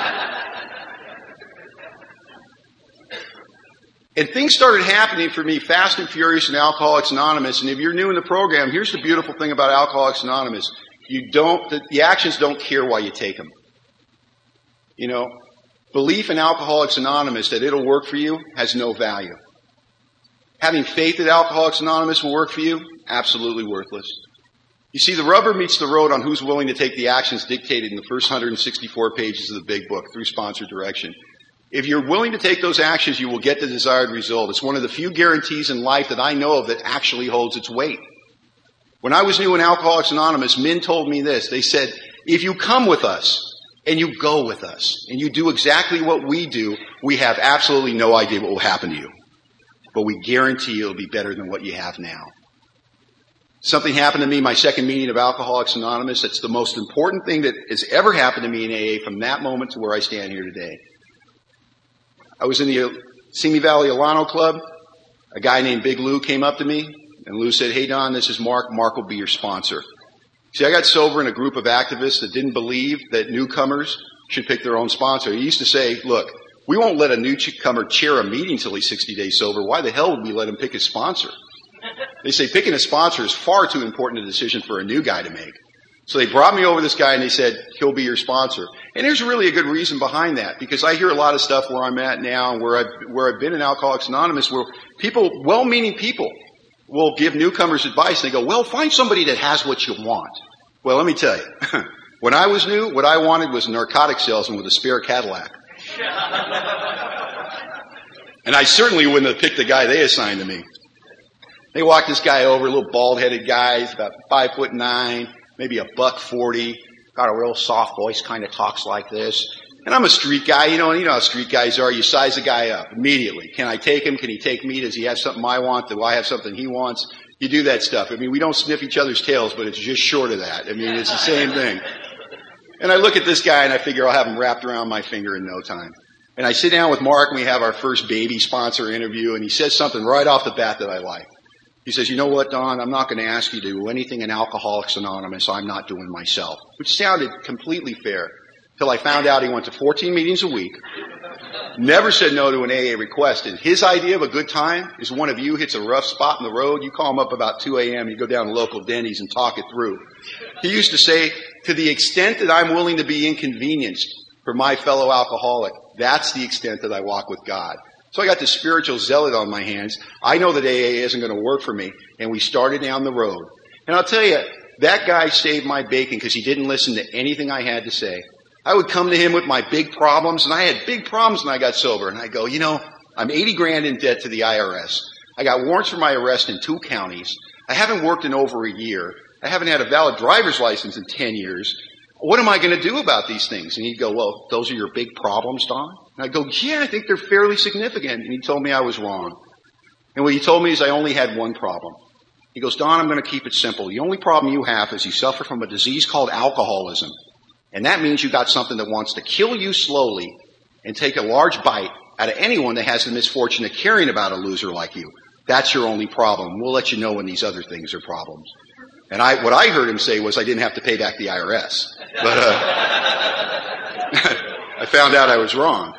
And things started happening for me fast and furious in Alcoholics Anonymous. And if you're new in the program, here's the beautiful thing about Alcoholics Anonymous. The actions don't care why you take them. You know, belief in Alcoholics Anonymous that it'll work for you has no value. Having faith that Alcoholics Anonymous will work for you, absolutely worthless. You see, the rubber meets the road on who's willing to take the actions dictated in the first 164 pages of the big book through sponsored direction. If you're willing to take those actions, you will get the desired result. It's one of the few guarantees in life that I know of that actually holds its weight. When I was new in Alcoholics Anonymous, men told me this. They said, if you come with us and you go with us and you do exactly what we do, we have absolutely no idea what will happen to you. But we guarantee you it'll be better than what you have now. Something happened to me my second meeting of Alcoholics Anonymous. It's the most important thing that has ever happened to me in AA from that moment to where I stand here today. I was in the Simi Valley Alano Club. A guy named Big Lou came up to me, and Lou said, "Hey, Don, this is Mark. Mark will be your sponsor." See, I got sober in a group of activists that didn't believe that newcomers should pick their own sponsor. He used to say, "Look, we won't let a newcomer chair a meeting till he's 60 days sober. Why the hell would we let him pick his sponsor?" They say picking a sponsor is far too important a decision for a new guy to make. So they brought me over this guy and they said, "He'll be your sponsor." And there's really a good reason behind that, because I hear a lot of stuff where I'm at now and where I've been in Alcoholics Anonymous where people, well-meaning people, will give newcomers advice. They go, "Well, find somebody that has what you want." Well, let me tell you, when I was new, what I wanted was a narcotic salesman with a spare Cadillac. And I certainly wouldn't have picked the guy they assigned to me. They walked this guy over, a little bald-headed guy, he's about 5'9", maybe $140, got a real soft voice, kind of talks like this. And I'm a street guy, you know how street guys are. You size a guy up immediately. Can I take him? Can he take me? Does he have something I want? Do I have something he wants? You do that stuff. I mean, we don't sniff each other's tails, but it's just short of that. I mean, it's the same thing. And I look at this guy and I figure I'll have him wrapped around my finger in no time. And I sit down with Mark and we have our first baby sponsor interview, and he says something right off the bat that I like. He says, "You know what, Don, I'm not going to ask you to do anything in Alcoholics Anonymous I'm not doing myself," which sounded completely fair till I found out he went to 14 meetings a week, never said no to an AA request. And his idea of a good time is one of you hits a rough spot in the road, you call him up about 2 a.m., you go down to local Denny's and talk it through. He used to say, to the extent that I'm willing to be inconvenienced for my fellow alcoholic, that's the extent that I walk with God. So I got this spiritual zealot on my hands. I know that AA isn't going to work for me. And we started down the road. And I'll tell you, That guy saved my bacon because he didn't listen to anything I had to say. I would come to him with my big problems, and I had big problems when I got sober. And I go, I'm 80 grand in debt to the IRS. I got warrants for my arrest in 2 counties. I haven't worked in over a year. I haven't had a valid driver's license in 10 years. What am I going to do about these things? And he'd go, well, those are your big problems, Don? And I'd go, yeah, I think they're fairly significant. And he told me I was wrong. And what he told me is I only had one problem. He goes, Don, I'm going to keep it simple. The only problem you have is you suffer from a disease called alcoholism. And that means you got something that wants to kill you slowly and take a large bite out of anyone that has the misfortune of caring about a loser like you. That's your only problem. We'll let you know when these other things are problems. And what I heard him say was I didn't have to pay back the IRS. But I found out I was wrong.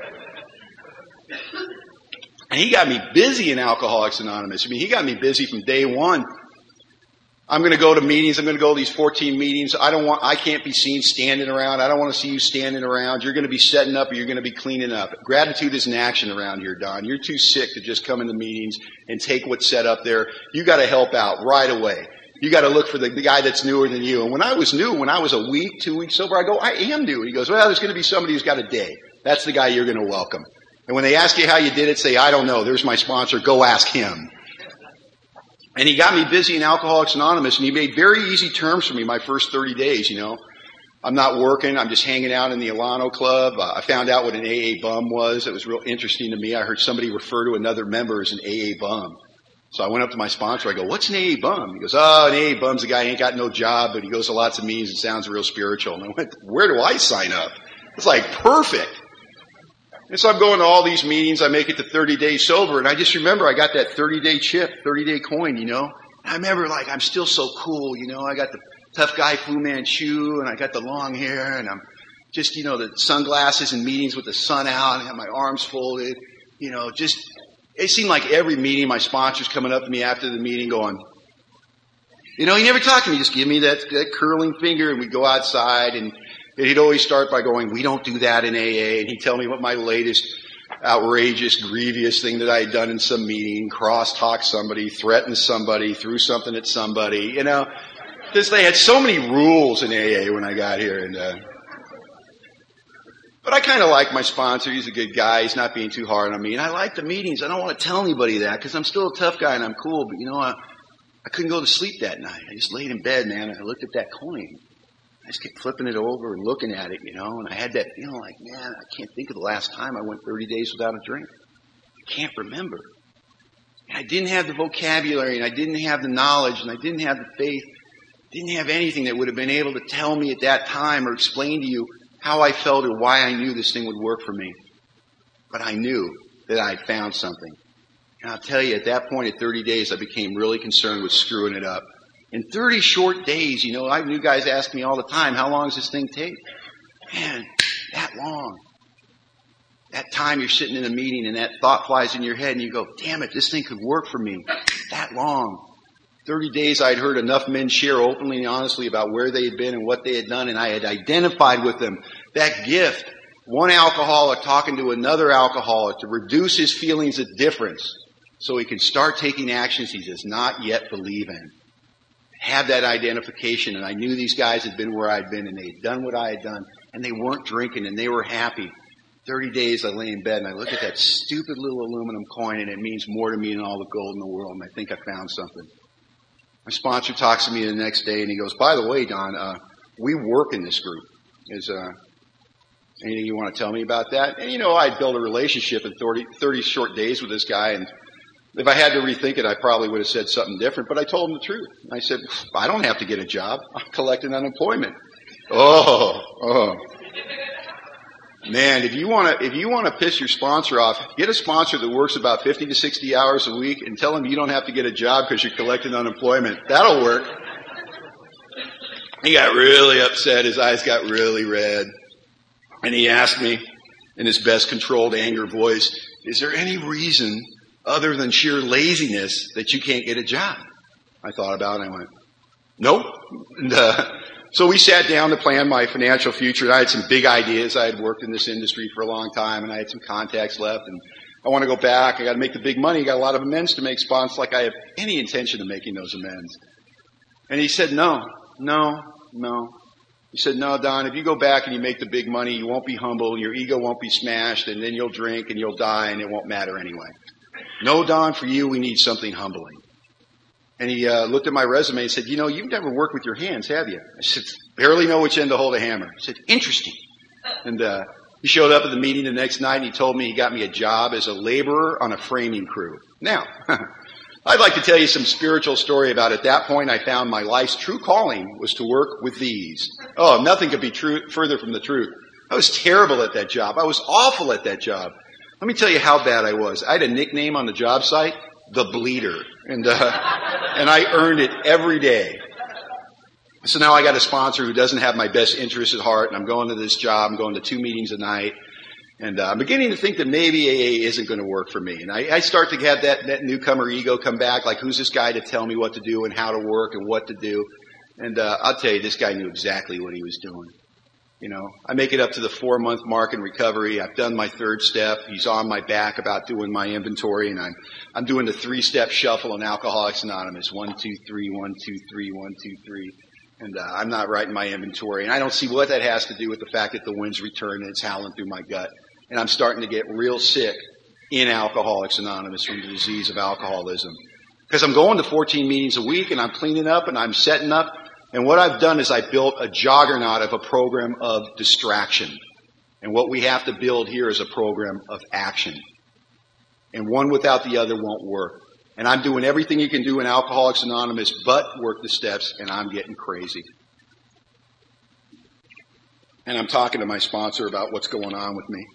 And he got me busy in Alcoholics Anonymous. I mean, he got me busy from day one. I'm going to go to meetings. I'm going to go to these 14 meetings. I can't be seen standing around. I don't want to see you standing around. You're going to be setting up or you're going to be cleaning up. Gratitude is an action around here, Don. You're too sick to just come into meetings and take what's set up there. You got to help out right away. You got to look for the guy that's newer than you. And when I was new, when I was a week, 2 weeks sober, I go, I am new. And he goes, well, there's going to be somebody who's got a day. That's the guy you're going to welcome. And when they ask you how you did it, say, I don't know. There's my sponsor. Go ask him. And he got me busy in Alcoholics Anonymous, and he made very easy terms for me my first 30 days, I'm not working. I'm just hanging out in the Alano Club. I found out what an AA bum was. It was real interesting to me. I heard somebody refer to another member as an AA bum. So I went up to my sponsor. I go, what's an AA bum? He goes, an AA bum's a guy who ain't got no job, but he goes to lots of meetings and sounds real spiritual. And I went, where do I sign up? It's like perfect. And so I'm going to all these meetings. I make it to 30 days sober. And I just remember I got that 30-day chip, 30-day coin, And I remember I'm still so cool, I got the tough guy Fu Manchu and I got the long hair and I'm just, the sunglasses and meetings with the sun out and I have my arms folded, it seemed like every meeting my sponsor's coming up to me after the meeting going, he never talked to me, just give me that curling finger and we'd go outside and he'd always start by going, we don't do that in AA. And he'd tell me what my latest outrageous, grievous thing that I had done in some meeting, cross-talked somebody, threatened somebody, threw something at somebody, Because they had so many rules in AA when I got here. But I kind of like my sponsor. He's a good guy. He's not being too hard on me. And I like the meetings. I don't want to tell anybody that because I'm still a tough guy and I'm cool. But, I couldn't go to sleep that night. I just laid in bed, man, and I looked at that coin. I just kept flipping it over and looking at it, and I had that feeling like, man, I can't think of the last time I went 30 days without a drink. I can't remember. And I didn't have the vocabulary, and I didn't have the knowledge, and I didn't have the faith, didn't have anything that would have been able to tell me at that time or explain to you how I felt or why I knew this thing would work for me. But I knew that I had found something. And I'll tell you, at that point, at 30 days, I became really concerned with screwing it up. In 30 short days, I knew guys ask me all the time, how long does this thing take? Man, that long. That time you're sitting in a meeting and that thought flies in your head and you go, damn it, this thing could work for me. That long. 30 days I'd heard enough men share openly and honestly about where they had been and what they had done, and I had identified with them. That gift, one alcoholic talking to another alcoholic to reduce his feelings of difference so he can start taking actions he does not yet believe in. Have that identification, and I knew these guys had been where I'd been, and they had done what I had done, and they weren't drinking, and they were happy. 30 days I lay in bed, and I look at that stupid little aluminum coin, and it means more to me than all the gold in the world, and I think I found something. My sponsor talks to me the next day, and he goes, by the way, Don, we work in this group. Is anything you want to tell me about that? And, I'd built a relationship in 30 short days with this guy, and if I had to rethink it, I probably would have said something different, but I told him the truth. I said, I don't have to get a job. I'm collecting unemployment. Oh. Man, if you want to piss your sponsor off, get a sponsor that works about 50 to 60 hours a week and tell him you don't have to get a job because you're collecting unemployment. That'll work. He got really upset. His eyes got really red. And he asked me in his best controlled anger voice, is there any reason other than sheer laziness that you can't get a job? I thought about it and I went, nope. And, so we sat down to plan my financial future. And I had some big ideas. I had worked in this industry for a long time and I had some contacts left and I want to go back. I got to make the big money. I got a lot of amends to make, sponsors, like I have any intention of making those amends. And he said, no. He said, no, Don, if you go back and you make the big money, you won't be humble, your ego won't be smashed, and then you'll drink and you'll die and it won't matter anyway. No, Don, for you, we need something humbling. And he looked at my resume and said, you know, you've never worked with your hands, have you? I said, barely know which end to hold a hammer. He said, interesting. And he showed up at the meeting the next night and he told me he got me a job as a laborer on a framing crew. Now, I'd like to tell you some spiritual story about at that point I found my life's true calling was to work with these. Oh, nothing could be further from the truth. I was terrible at that job. I was awful at that job. Let me tell you how bad I was. I had a nickname on the job site, the Bleeder. And I earned it every day. So now I got a sponsor who doesn't have my best interests at heart, and I'm going to this job. I'm going to 2 meetings a night. And I'm beginning to think that maybe AA isn't going to work for me. And I start to have that newcomer ego come back, like who's this guy to tell me what to do and how to work and what to do. And I'll tell you, this guy knew exactly what he was doing. You know, I make it up to the 4-month mark in recovery. I've done my 3rd step. He's on my back about doing my inventory, and I'm doing the 3-step shuffle in Alcoholics Anonymous. 1, 2, 3, 1, 2, 3, 1, 2, 3. And I'm not writing my inventory. And I don't see what that has to do with the fact that the wind's returned and it's howling through my gut. And I'm starting to get real sick in Alcoholics Anonymous from the disease of alcoholism. Because I'm going to 14 meetings a week and I'm cleaning up and I'm setting up. And what I've done is I built a juggernaut of a program of distraction. And what we have to build here is a program of action. And one without the other won't work. And I'm doing everything you can do in Alcoholics Anonymous but work the steps, and I'm getting crazy. And I'm talking to my sponsor about what's going on with me.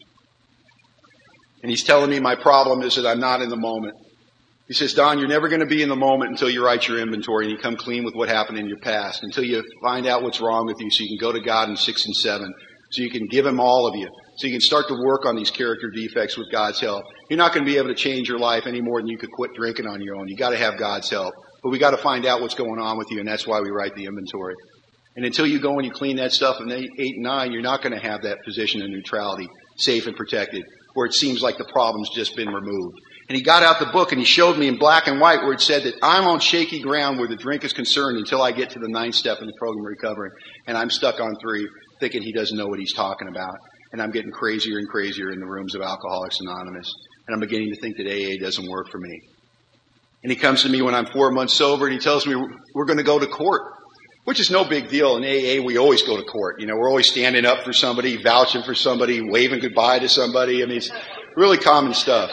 And he's telling me my problem is that I'm not in the moment. He says, Don, you're never going to be in the moment until you write your inventory and you come clean with what happened in your past, until you find out what's wrong with you so you can go to God in 6 and 7, so you can give him all of you, so you can start to work on these character defects with God's help. You're not going to be able to change your life any more than you could quit drinking on your own. You got to have God's help. But we got to find out what's going on with you, and that's why we write the inventory. And until you go and you clean that stuff in 8 and 9, you're not going to have that position of neutrality, safe and protected, where it seems like the problem's just been removed. And he got out the book and he showed me in black and white where it said that I'm on shaky ground where the drink is concerned until I get to the 9th step in the program of recovery. And I'm stuck on 3, thinking he doesn't know what he's talking about. And I'm getting crazier and crazier in the rooms of Alcoholics Anonymous. And I'm beginning to think that AA doesn't work for me. And he comes to me when I'm 4 months sober and he tells me we're going to go to court, which is no big deal. In AA, we always go to court. You know, we're always standing up for somebody, vouching for somebody, waving goodbye to somebody. I mean, it's really common stuff.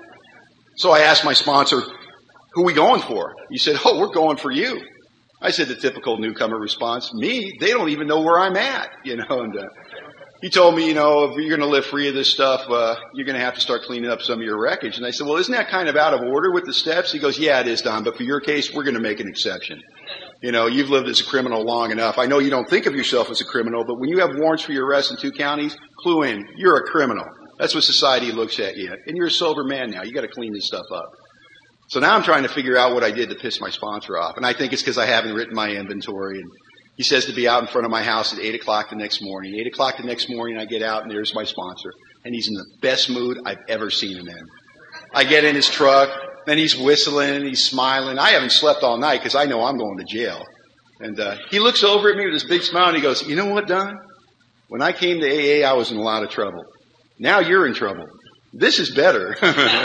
So I asked my sponsor, who are we going for? He said, oh, we're going for you. I said the typical newcomer response, me? They don't even know where I'm at, you know. And he told me, you know, if you're going to live free of this stuff, you're going to have to start cleaning up some of your wreckage. And I said, well, isn't that kind of out of order with the steps? He goes, yeah, it is, Don, but for your case, we're going to make an exception. You know, you've lived as a criminal long enough. I know you don't think of yourself as a criminal, but when you have warrants for your arrest in 2 counties, clue in, you're a criminal. That's what society looks at you. And you're a sober man now. You got to clean this stuff up. So now I'm trying to figure out what I did to piss my sponsor off. And I think it's because I haven't written my inventory. And he says to be out in front of my house at 8 o'clock the next morning. 8 o'clock the next morning, I get out and there's my sponsor. And he's in the best mood I've ever seen him in. I get in his truck, and he's whistling, and he's smiling. I haven't slept all night because I know I'm going to jail. And he looks over at me with this big smile and he goes, you know what, Don? When I came to AA, I was in a lot of trouble. Now you're in trouble. This is better.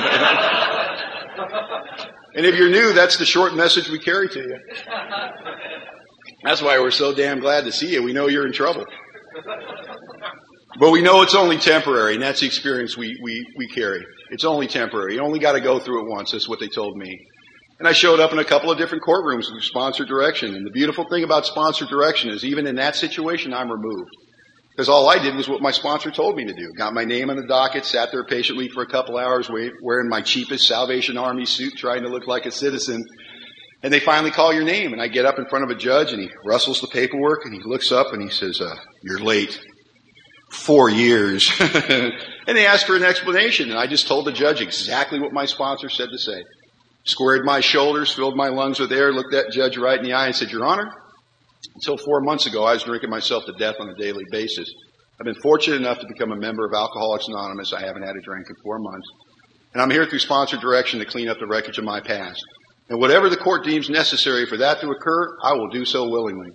And if you're new, that's the short message we carry to you. That's why we're so damn glad to see you. We know you're in trouble. But we know it's only temporary, and that's the experience we carry. It's only temporary. You only got to go through it once. That's what they told me. And I showed up in a couple of different courtrooms with sponsored direction. And the beautiful thing about sponsored direction is even in that situation, I'm removed. Because all I did was what my sponsor told me to do. Got my name on the docket, sat there patiently for a couple hours wearing my cheapest Salvation Army suit, trying to look like a citizen. And they finally call your name. And I get up in front of a judge, and he rustles the paperwork, and he looks up, and he says, you're late. 4 years. And they asked for an explanation. And I just told the judge exactly what my sponsor said to say. Squared my shoulders, filled my lungs with air, looked that judge right in the eye and said, Your Honor, until 4 months ago, I was drinking myself to death on a daily basis. I've been fortunate enough to become a member of Alcoholics Anonymous. I haven't had a drink in 4 months. And I'm here through sponsored direction to clean up the wreckage of my past. And whatever the court deems necessary for that to occur, I will do so willingly.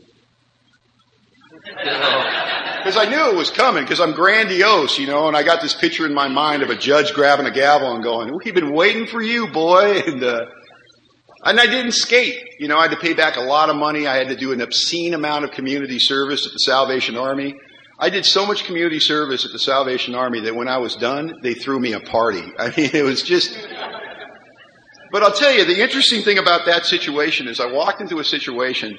Because I knew it was coming, because I'm grandiose, and I got this picture in my mind of a judge grabbing a gavel and going, "We've been waiting for you, boy." And I didn't skate. I had to pay back a lot of money. I had to do an obscene amount of community service at the Salvation Army. I did so much community service at the Salvation Army that when I was done, they threw me a party. It was just... But I'll tell you, the interesting thing about that situation is I walked into a situation.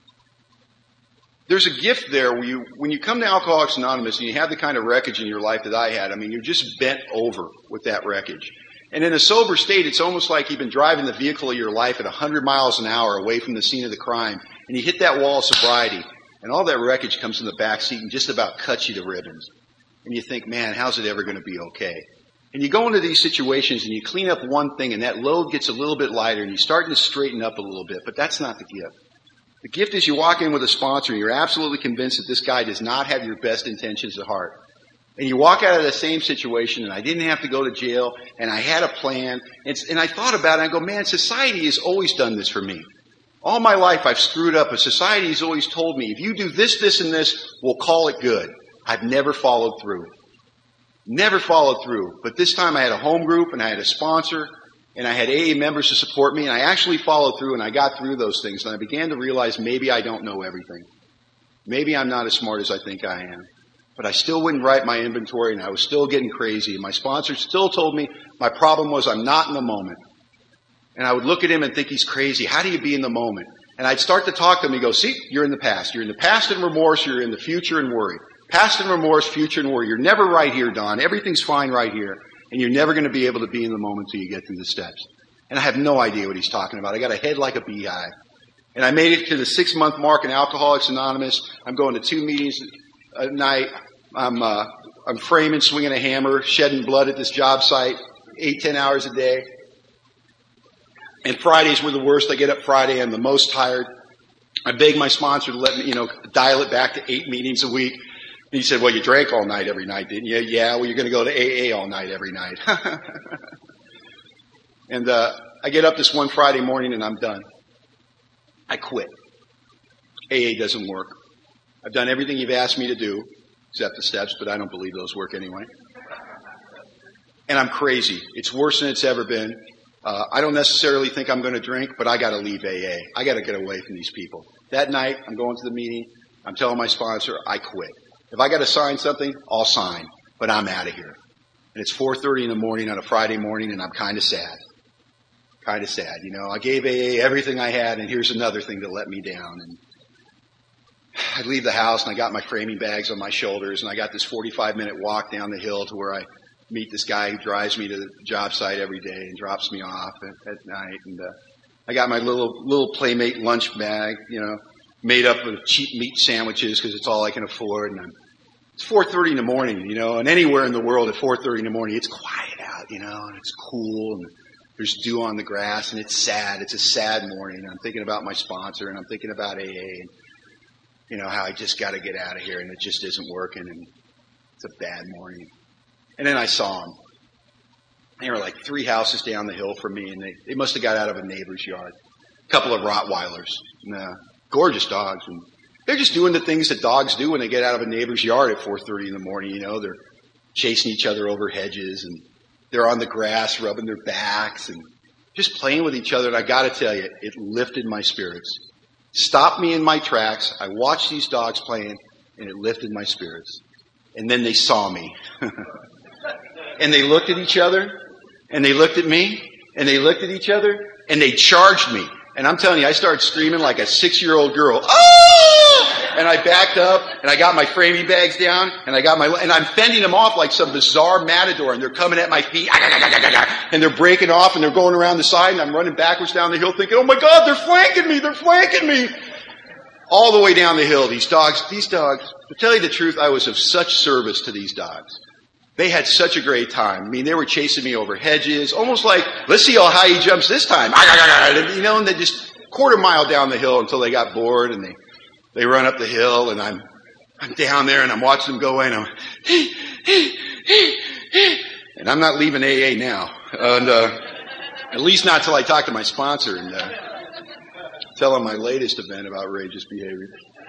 There's a gift there where when you come to Alcoholics Anonymous and you have the kind of wreckage in your life that I had, you're just bent over with that wreckage. And in a sober state, it's almost like you've been driving the vehicle of your life at 100 miles an hour away from the scene of the crime, and you hit that wall of sobriety, and all that wreckage comes in the back seat and just about cuts you to ribbons. And you think, man, how's it ever going to be okay? And you go into these situations and you clean up one thing, and that load gets a little bit lighter, and you're starting to straighten up a little bit, but that's not the gift. The gift is you walk in with a sponsor and you're absolutely convinced that this guy does not have your best intentions at heart. And you walk out of the same situation, and I didn't have to go to jail, and I had a plan, and I thought about it, and I go, man, society has always done this for me. All my life I've screwed up, but society has always told me, if you do this, this, and this, we'll call it good. I've never followed through. Never followed through. But this time I had a home group, and I had a sponsor, and I had AA members to support me, and I actually followed through, and I got through those things, and I began to realize maybe I don't know everything. Maybe I'm not as smart as I think I am. But I still wouldn't write my inventory, and I was still getting crazy. And my sponsor still told me my problem was I'm not in the moment. And I would look at him and think he's crazy. How do you be in the moment? And I'd start to talk to him. He'd go, see, you're in the past. You're in the past and remorse. You're in the future and worry. Past and remorse, future and worry. You're never right here, Don. Everything's fine right here. And you're never going to be able to be in the moment until you get through the steps. And I have no idea what he's talking about. I got a head like a beehive. And I made it to the 6-month mark in Alcoholics Anonymous. I'm going to 2 meetings a night. I'm framing, swinging a hammer, shedding blood at this job site, 8-10 hours a day. And Fridays were the worst. I get up Friday, I'm the most tired. I begged my sponsor to let me, dial it back to 8 meetings a week. And he said, well, you drank all night every night, didn't you? Yeah, well, you're going to go to AA all night every night. And I get up this one Friday morning and I'm done. I quit. AA doesn't work. I've done everything you've asked me to do, except the steps, but I don't believe those work anyway. And I'm crazy. It's worse than it's ever been. I don't necessarily think I'm going to drink, but I got to leave AA. I got to get away from these people. That night, I'm going to the meeting. I'm telling my sponsor, I quit. If I got to sign something, I'll sign, but I'm out of here. And it's 4:30 in the morning on a Friday morning, and I'm kind of sad. Kind of sad. I gave AA everything I had, and here's another thing that let me down. And I'd leave the house, and I got my framing bags on my shoulders, and I got this 45-minute walk down the hill to where I meet this guy who drives me to the job site every day and drops me off at night. And I got my little Playmate lunch bag, made up of cheap meat sandwiches because it's all I can afford. And it's 4:30 in the morning, and anywhere in the world at 4:30 in the morning, it's quiet out, and it's cool, and there's dew on the grass, and it's sad. It's a sad morning. I'm thinking about my sponsor, and I'm thinking about AA, and how I just got to get out of here, and it just isn't working, and it's a bad morning. And then I saw them. They were like 3 houses down the hill from me, and they must have got out of a neighbor's yard. A couple of Rottweilers. Gorgeous dogs. And they're just doing the things that dogs do when they get out of a neighbor's yard at 4:30 in the morning. They're chasing each other over hedges, and they're on the grass rubbing their backs and just playing with each other. And I got to tell you, it lifted my spirits. Stopped me in my tracks. I watched these dogs playing, and it lifted my spirits. And then they saw me. And they looked at each other, and they looked at me, and they looked at each other, and they charged me. And I'm telling you, I started screaming like a 6-year-old girl. Oh! And I backed up, and I got my framing bags down, and and I'm fending them off like some bizarre matador, and they're coming at my feet, and they're breaking off, and they're going around the side, and I'm running backwards down the hill thinking, oh my God, they're flanking me. All the way down the hill, these dogs, to tell you the truth, I was of such service to these dogs. They had such a great time. They were chasing me over hedges, almost like, let's see how high he jumps this time. And they just quarter mile down the hill until they got bored, and they run up the hill, and I'm down there, and I'm watching them go in, and and I'm not leaving AA now. And At least not till I talk to my sponsor and tell him my latest event of outrageous behavior.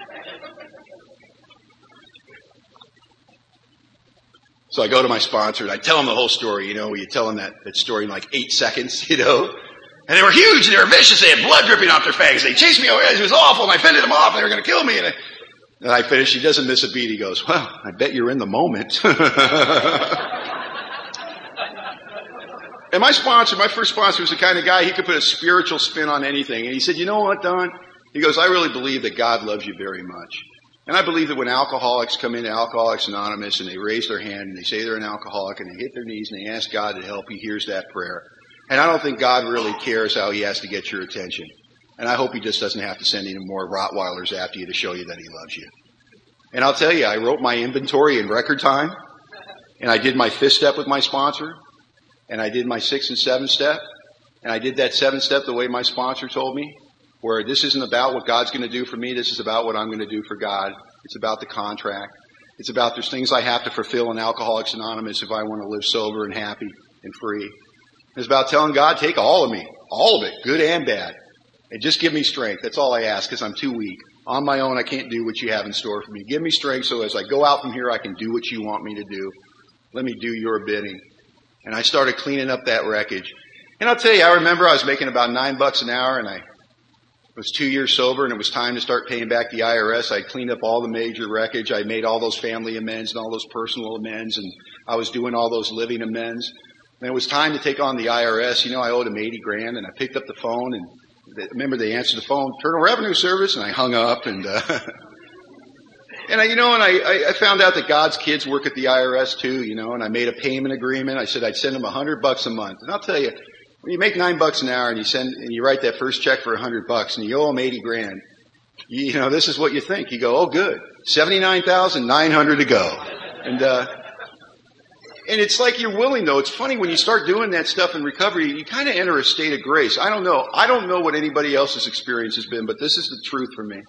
So I go to my sponsor and I tell him the whole story, you tell him that story in like 8 seconds, And they were huge and they were vicious. They had blood dripping off their fangs. They chased me away. It was awful. And I fended them off. They were going to kill me. And I finished. He doesn't miss a beat. He goes, well, I bet you're in the moment. And my first sponsor was the kind of guy, he could put a spiritual spin on anything. And he said, you know what, Don? He goes, I really believe that God loves you very much. And I believe that when alcoholics come into Alcoholics Anonymous and they raise their hand and they say they're an alcoholic and they hit their knees and they ask God to help, he hears that prayer. And I don't think God really cares how he has to get your attention. And I hope he just doesn't have to send any more Rottweilers after you to show you that he loves you. And I'll tell you, I wrote my inventory in record time. And I did my 5th step with my sponsor. And I did my 6th and 7th step. And I did that 7th step the way my sponsor told me. Where this isn't about what God's going to do for me. This is about what I'm going to do for God. It's about the contract. It's about there's things I have to fulfill in Alcoholics Anonymous if I want to live sober and happy and free. It's about telling God, take all of me. All of it, good and bad. And just give me strength. That's all I ask because I'm too weak. On my own, I can't do what you have in store for me. Give me strength so as I go out from here, I can do what you want me to do. Let me do your bidding. And I started cleaning up that wreckage. And I'll tell you, I remember I was making about $9 an hour and I was 2 years sober and it was time to start paying back the IRS. I cleaned up all the major wreckage. I made all those family amends and all those personal amends and I was doing all those living amends. And it was time to take on the IRS. I owed them $80,000 and I picked up the phone and remember they answered the phone, Internal Revenue Service, and I hung up and I found out that God's kids work at the IRS too, and I made a payment agreement. I said I'd send them $100 a month. And I'll tell you, when you make $9 an hour and you write that first check for $100 and you owe them $80,000, this is what you think. You go, oh good, $79,900 to go. And it's like you're willing though. It's funny when you start doing that stuff in recovery, you kind of enter a state of grace. I don't know what anybody else's experience has been, but this is the truth for me.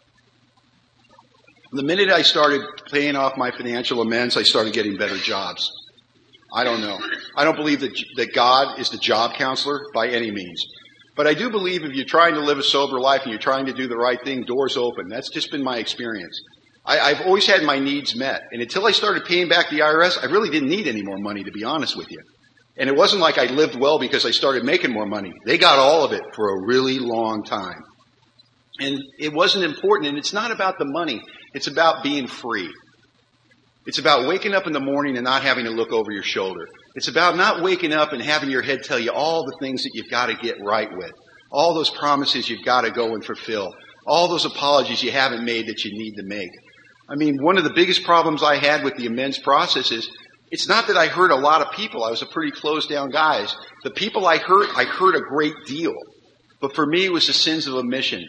The minute I started paying off my financial amends, I started getting better jobs. I don't know. I don't believe that God is the job counselor by any means. But I do believe if you're trying to live a sober life and you're trying to do the right thing, doors open. That's just been my experience. I've always had my needs met. And until I started paying back the IRS, I really didn't need any more money, to be honest with you. And it wasn't like I lived well because I started making more money. They got all of it for a really long time. And it wasn't important. And it's not about the money. It's about being free. It's about waking up in the morning and not having to look over your shoulder. It's about not waking up and having your head tell you all the things that you've got to get right with. All those promises you've got to go and fulfill. All those apologies you haven't made that you need to make. I mean, one of the biggest problems I had with the amends process is it's not that I hurt a lot of people. I was a pretty closed down guy. The people I hurt a great deal. But for me, it was the sins of omission.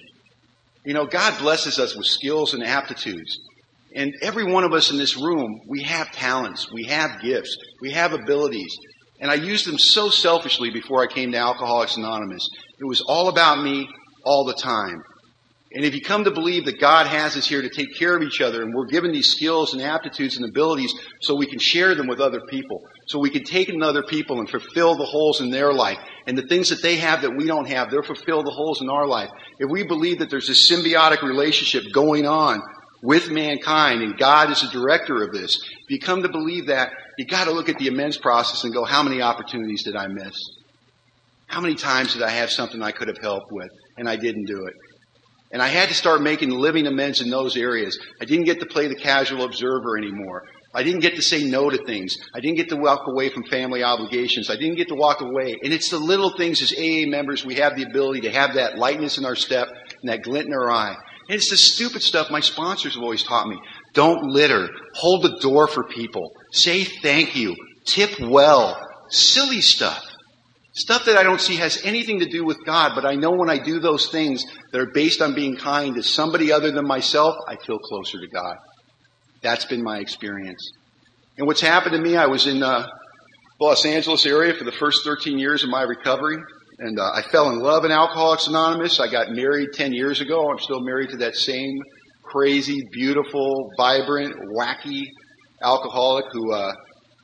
God blesses us with skills and aptitudes. And every one of us in this room, we have talents, we have gifts, we have abilities. And I used them so selfishly before I came to Alcoholics Anonymous. It was all about me all the time. And if you come to believe that God has us here to take care of each other and we're given these skills and aptitudes and abilities so we can share them with other people, so we can take in other people and fulfill the holes in their life and the things that they have that we don't have, they'll fulfill the holes in our life. If we believe that there's a symbiotic relationship going on with mankind and God is the director of this, if you come to believe that, you got to look at the amends process and go, how many opportunities did I miss? How many times did I have something I could have helped with and I didn't do it? And I had to start making living amends in those areas. I didn't get to play the casual observer anymore. I didn't get to say no to things. I didn't get to walk away from family obligations. I didn't get to walk away. And it's the little things as AA members we have the ability to have that lightness in our step and that glint in our eye. And it's the stupid stuff my sponsors have always taught me. Don't litter. Hold the door for people. Say thank you. Tip well. Silly stuff. Stuff that I don't see has anything to do with God, but I know when I do those things that are based on being kind to somebody other than myself, I feel closer to God. That's been my experience. And what's happened to me, I was in the Los Angeles area for the first 13 years of my recovery, and I fell in love in Alcoholics Anonymous. I got married 10 years ago. I'm still married to that same crazy, beautiful, vibrant, wacky alcoholic who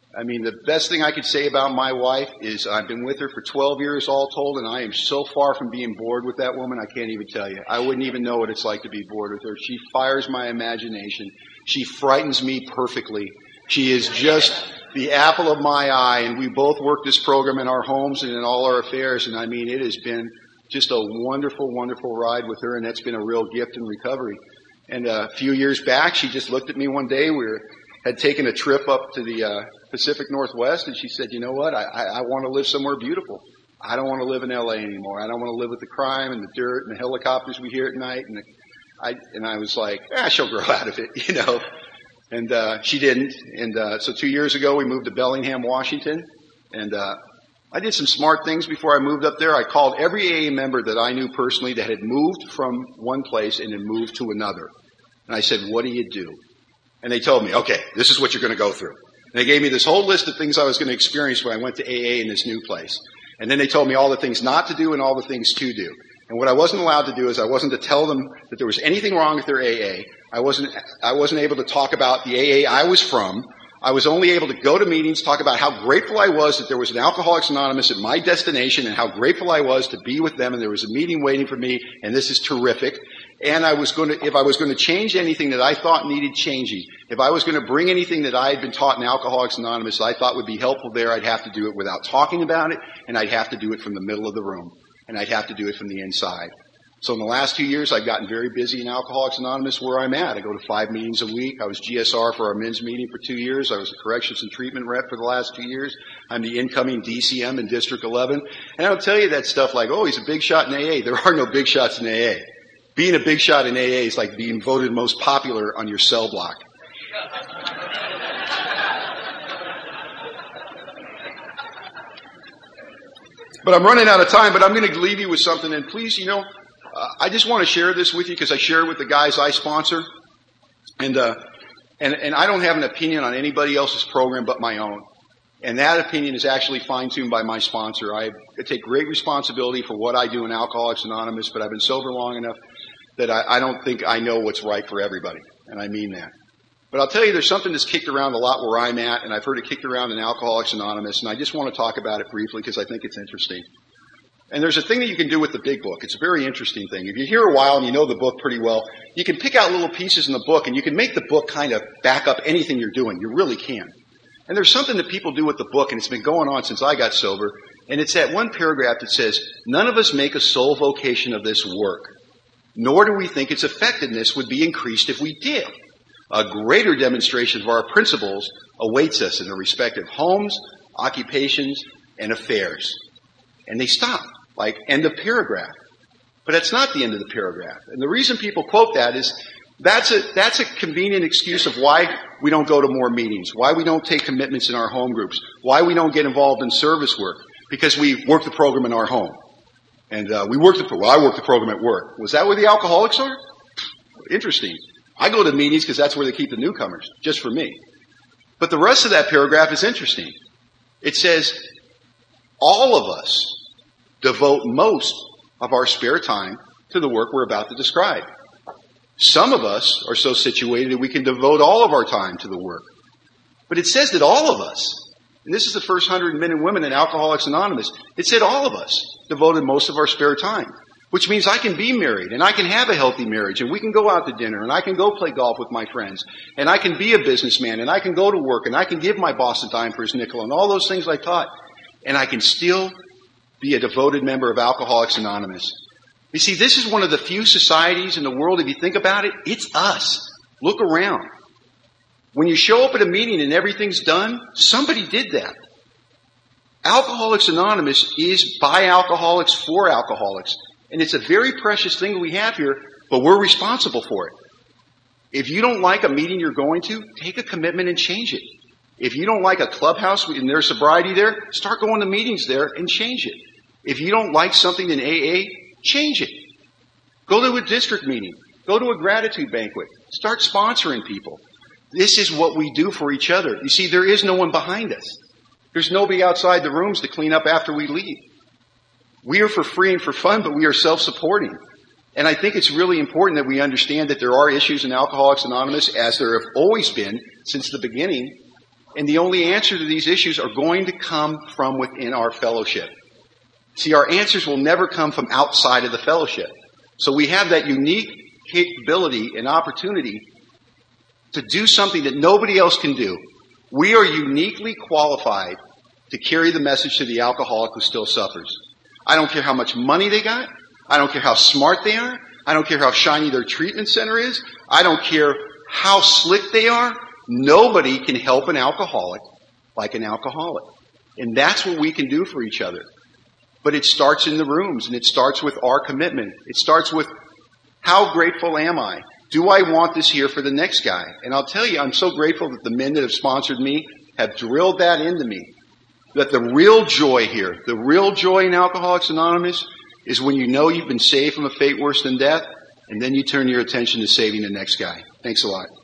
I mean, the best thing I could say about my wife is I've been with her for 12 years all told, and I am so far from being bored with that woman, I can't even tell you. I wouldn't even know what it's like to be bored with her. She fires my imagination. She frightens me perfectly. She is just the apple of my eye, and we both work this program in our homes and in all our affairs, and I mean, it has been just a wonderful, wonderful ride with her, and that's been a real gift in recovery. And a few years back, she just looked at me one day. Had taken a trip up to the Pacific Northwest, and she said, you know what, I want to live somewhere beautiful. I don't want to live in L.A. anymore. I don't want to live with the crime and the dirt and the helicopters we hear at night. And I was like, she'll grow out of it, you know. And she didn't. And so 2 years ago, we moved to Bellingham, Washington. And I did some smart things before I moved up there. I called every AA member that I knew personally that had moved from one place and had moved to another. And I said, what do you do? And they told me, okay, this is what you're going to go through. And they gave me this whole list of things I was going to experience when I went to AA in this new place. And then they told me all the things not to do and all the things to do. And what I wasn't allowed to do is I wasn't to tell them that there was anything wrong with their AA. I wasn't able to talk about the AA I was from. I was only able to go to meetings, talk about how grateful I was that there was an Alcoholics Anonymous at my destination and how grateful I was to be with them, and there was a meeting waiting for me, and this is terrific. And if I was going to change anything that I thought needed changing, if I was going to bring anything that I had been taught in Alcoholics Anonymous that I thought would be helpful there, I'd have to do it without talking about it, and I'd have to do it from the middle of the room, and I'd have to do it from the inside. So in the last 2 years, I've gotten very busy in Alcoholics Anonymous where I'm at. I go to 5 meetings a week. I was GSR for our men's meeting for 2 years. I was a corrections and treatment rep for the last 2 years. I'm the incoming DCM in District 11. And I'll tell you that stuff like, oh, he's a big shot in AA. There are no big shots in AA. Being a big shot in AA is like being voted most popular on your cell block. But I'm running out of time, but I'm going to leave you with something. And please, I just want to share this with you because I share it with the guys I sponsor. And I don't have an opinion on anybody else's program but my own. And that opinion is actually fine-tuned by my sponsor. I take great responsibility for what I do in Alcoholics Anonymous, but I've been sober long enough that I don't think I know what's right for everybody. And I mean that. But I'll tell you, there's something that's kicked around a lot where I'm at, and I've heard it kicked around in Alcoholics Anonymous, and I just want to talk about it briefly because I think it's interesting. And there's a thing that you can do with the big book. It's a very interesting thing. If you're here a while and you know the book pretty well, you can pick out little pieces in the book, and you can make the book kind of back up anything you're doing. You really can. And there's something that people do with the book, and it's been going on since I got sober, and it's that one paragraph that says, none of us make a sole vocation of this work, nor do we think its effectiveness would be increased if we did. A greater demonstration of our principles awaits us in the respective homes, occupations, and affairs. And they stop, like end of paragraph. But that's not the end of the paragraph. And the reason people quote that is that's a convenient excuse of why we don't go to more meetings, why we don't take commitments in our home groups, why we don't get involved in service work, because we work the program in our home. And I work the program at work. Was that where the alcoholics are? Interesting. I go to meetings because that's where they keep the newcomers, just for me. But the rest of that paragraph is interesting. It says, all of us devote most of our spare time to the work we're about to describe. Some of us are so situated that we can devote all of our time to the work. But it says that all of us, and this is the first 100 men and women in Alcoholics Anonymous, it said all of us devoted most of our spare time. Which means I can be married, and I can have a healthy marriage, and we can go out to dinner, and I can go play golf with my friends, and I can be a businessman, and I can go to work, and I can give my boss a dime for his nickel, and all those things I taught. And I can still be a devoted member of Alcoholics Anonymous. You see, this is one of the few societies in the world, if you think about it, it's us. Look around. When you show up at a meeting and everything's done, somebody did that. Alcoholics Anonymous is by alcoholics for alcoholics. And it's a very precious thing we have here, but we're responsible for it. If you don't like a meeting you're going to, take a commitment and change it. If you don't like a clubhouse in their sobriety there, start going to meetings there and change it. If you don't like something in AA, change it. Go to a district meeting. Go to a gratitude banquet. Start sponsoring people. This is what we do for each other. You see, there is no one behind us. There's nobody outside the rooms to clean up after we leave. We are for free and for fun, but we are self-supporting. And I think it's really important that we understand that there are issues in Alcoholics Anonymous, as there have always been since the beginning. And the only answer to these issues are going to come from within our fellowship. See, our answers will never come from outside of the fellowship. So we have that unique capability and opportunity to do something that nobody else can do. We are uniquely qualified to carry the message to the alcoholic who still suffers. I don't care how much money they got. I don't care how smart they are. I don't care how shiny their treatment center is. I don't care how slick they are. Nobody can help an alcoholic like an alcoholic. And that's what we can do for each other. But it starts in the rooms, and it starts with our commitment. It starts with, how grateful am I? Do I want this here for the next guy? And I'll tell you, I'm so grateful that the men that have sponsored me have drilled that into me. That the real joy here, the real joy in Alcoholics Anonymous, is when you know you've been saved from a fate worse than death, and then you turn your attention to saving the next guy. Thanks a lot.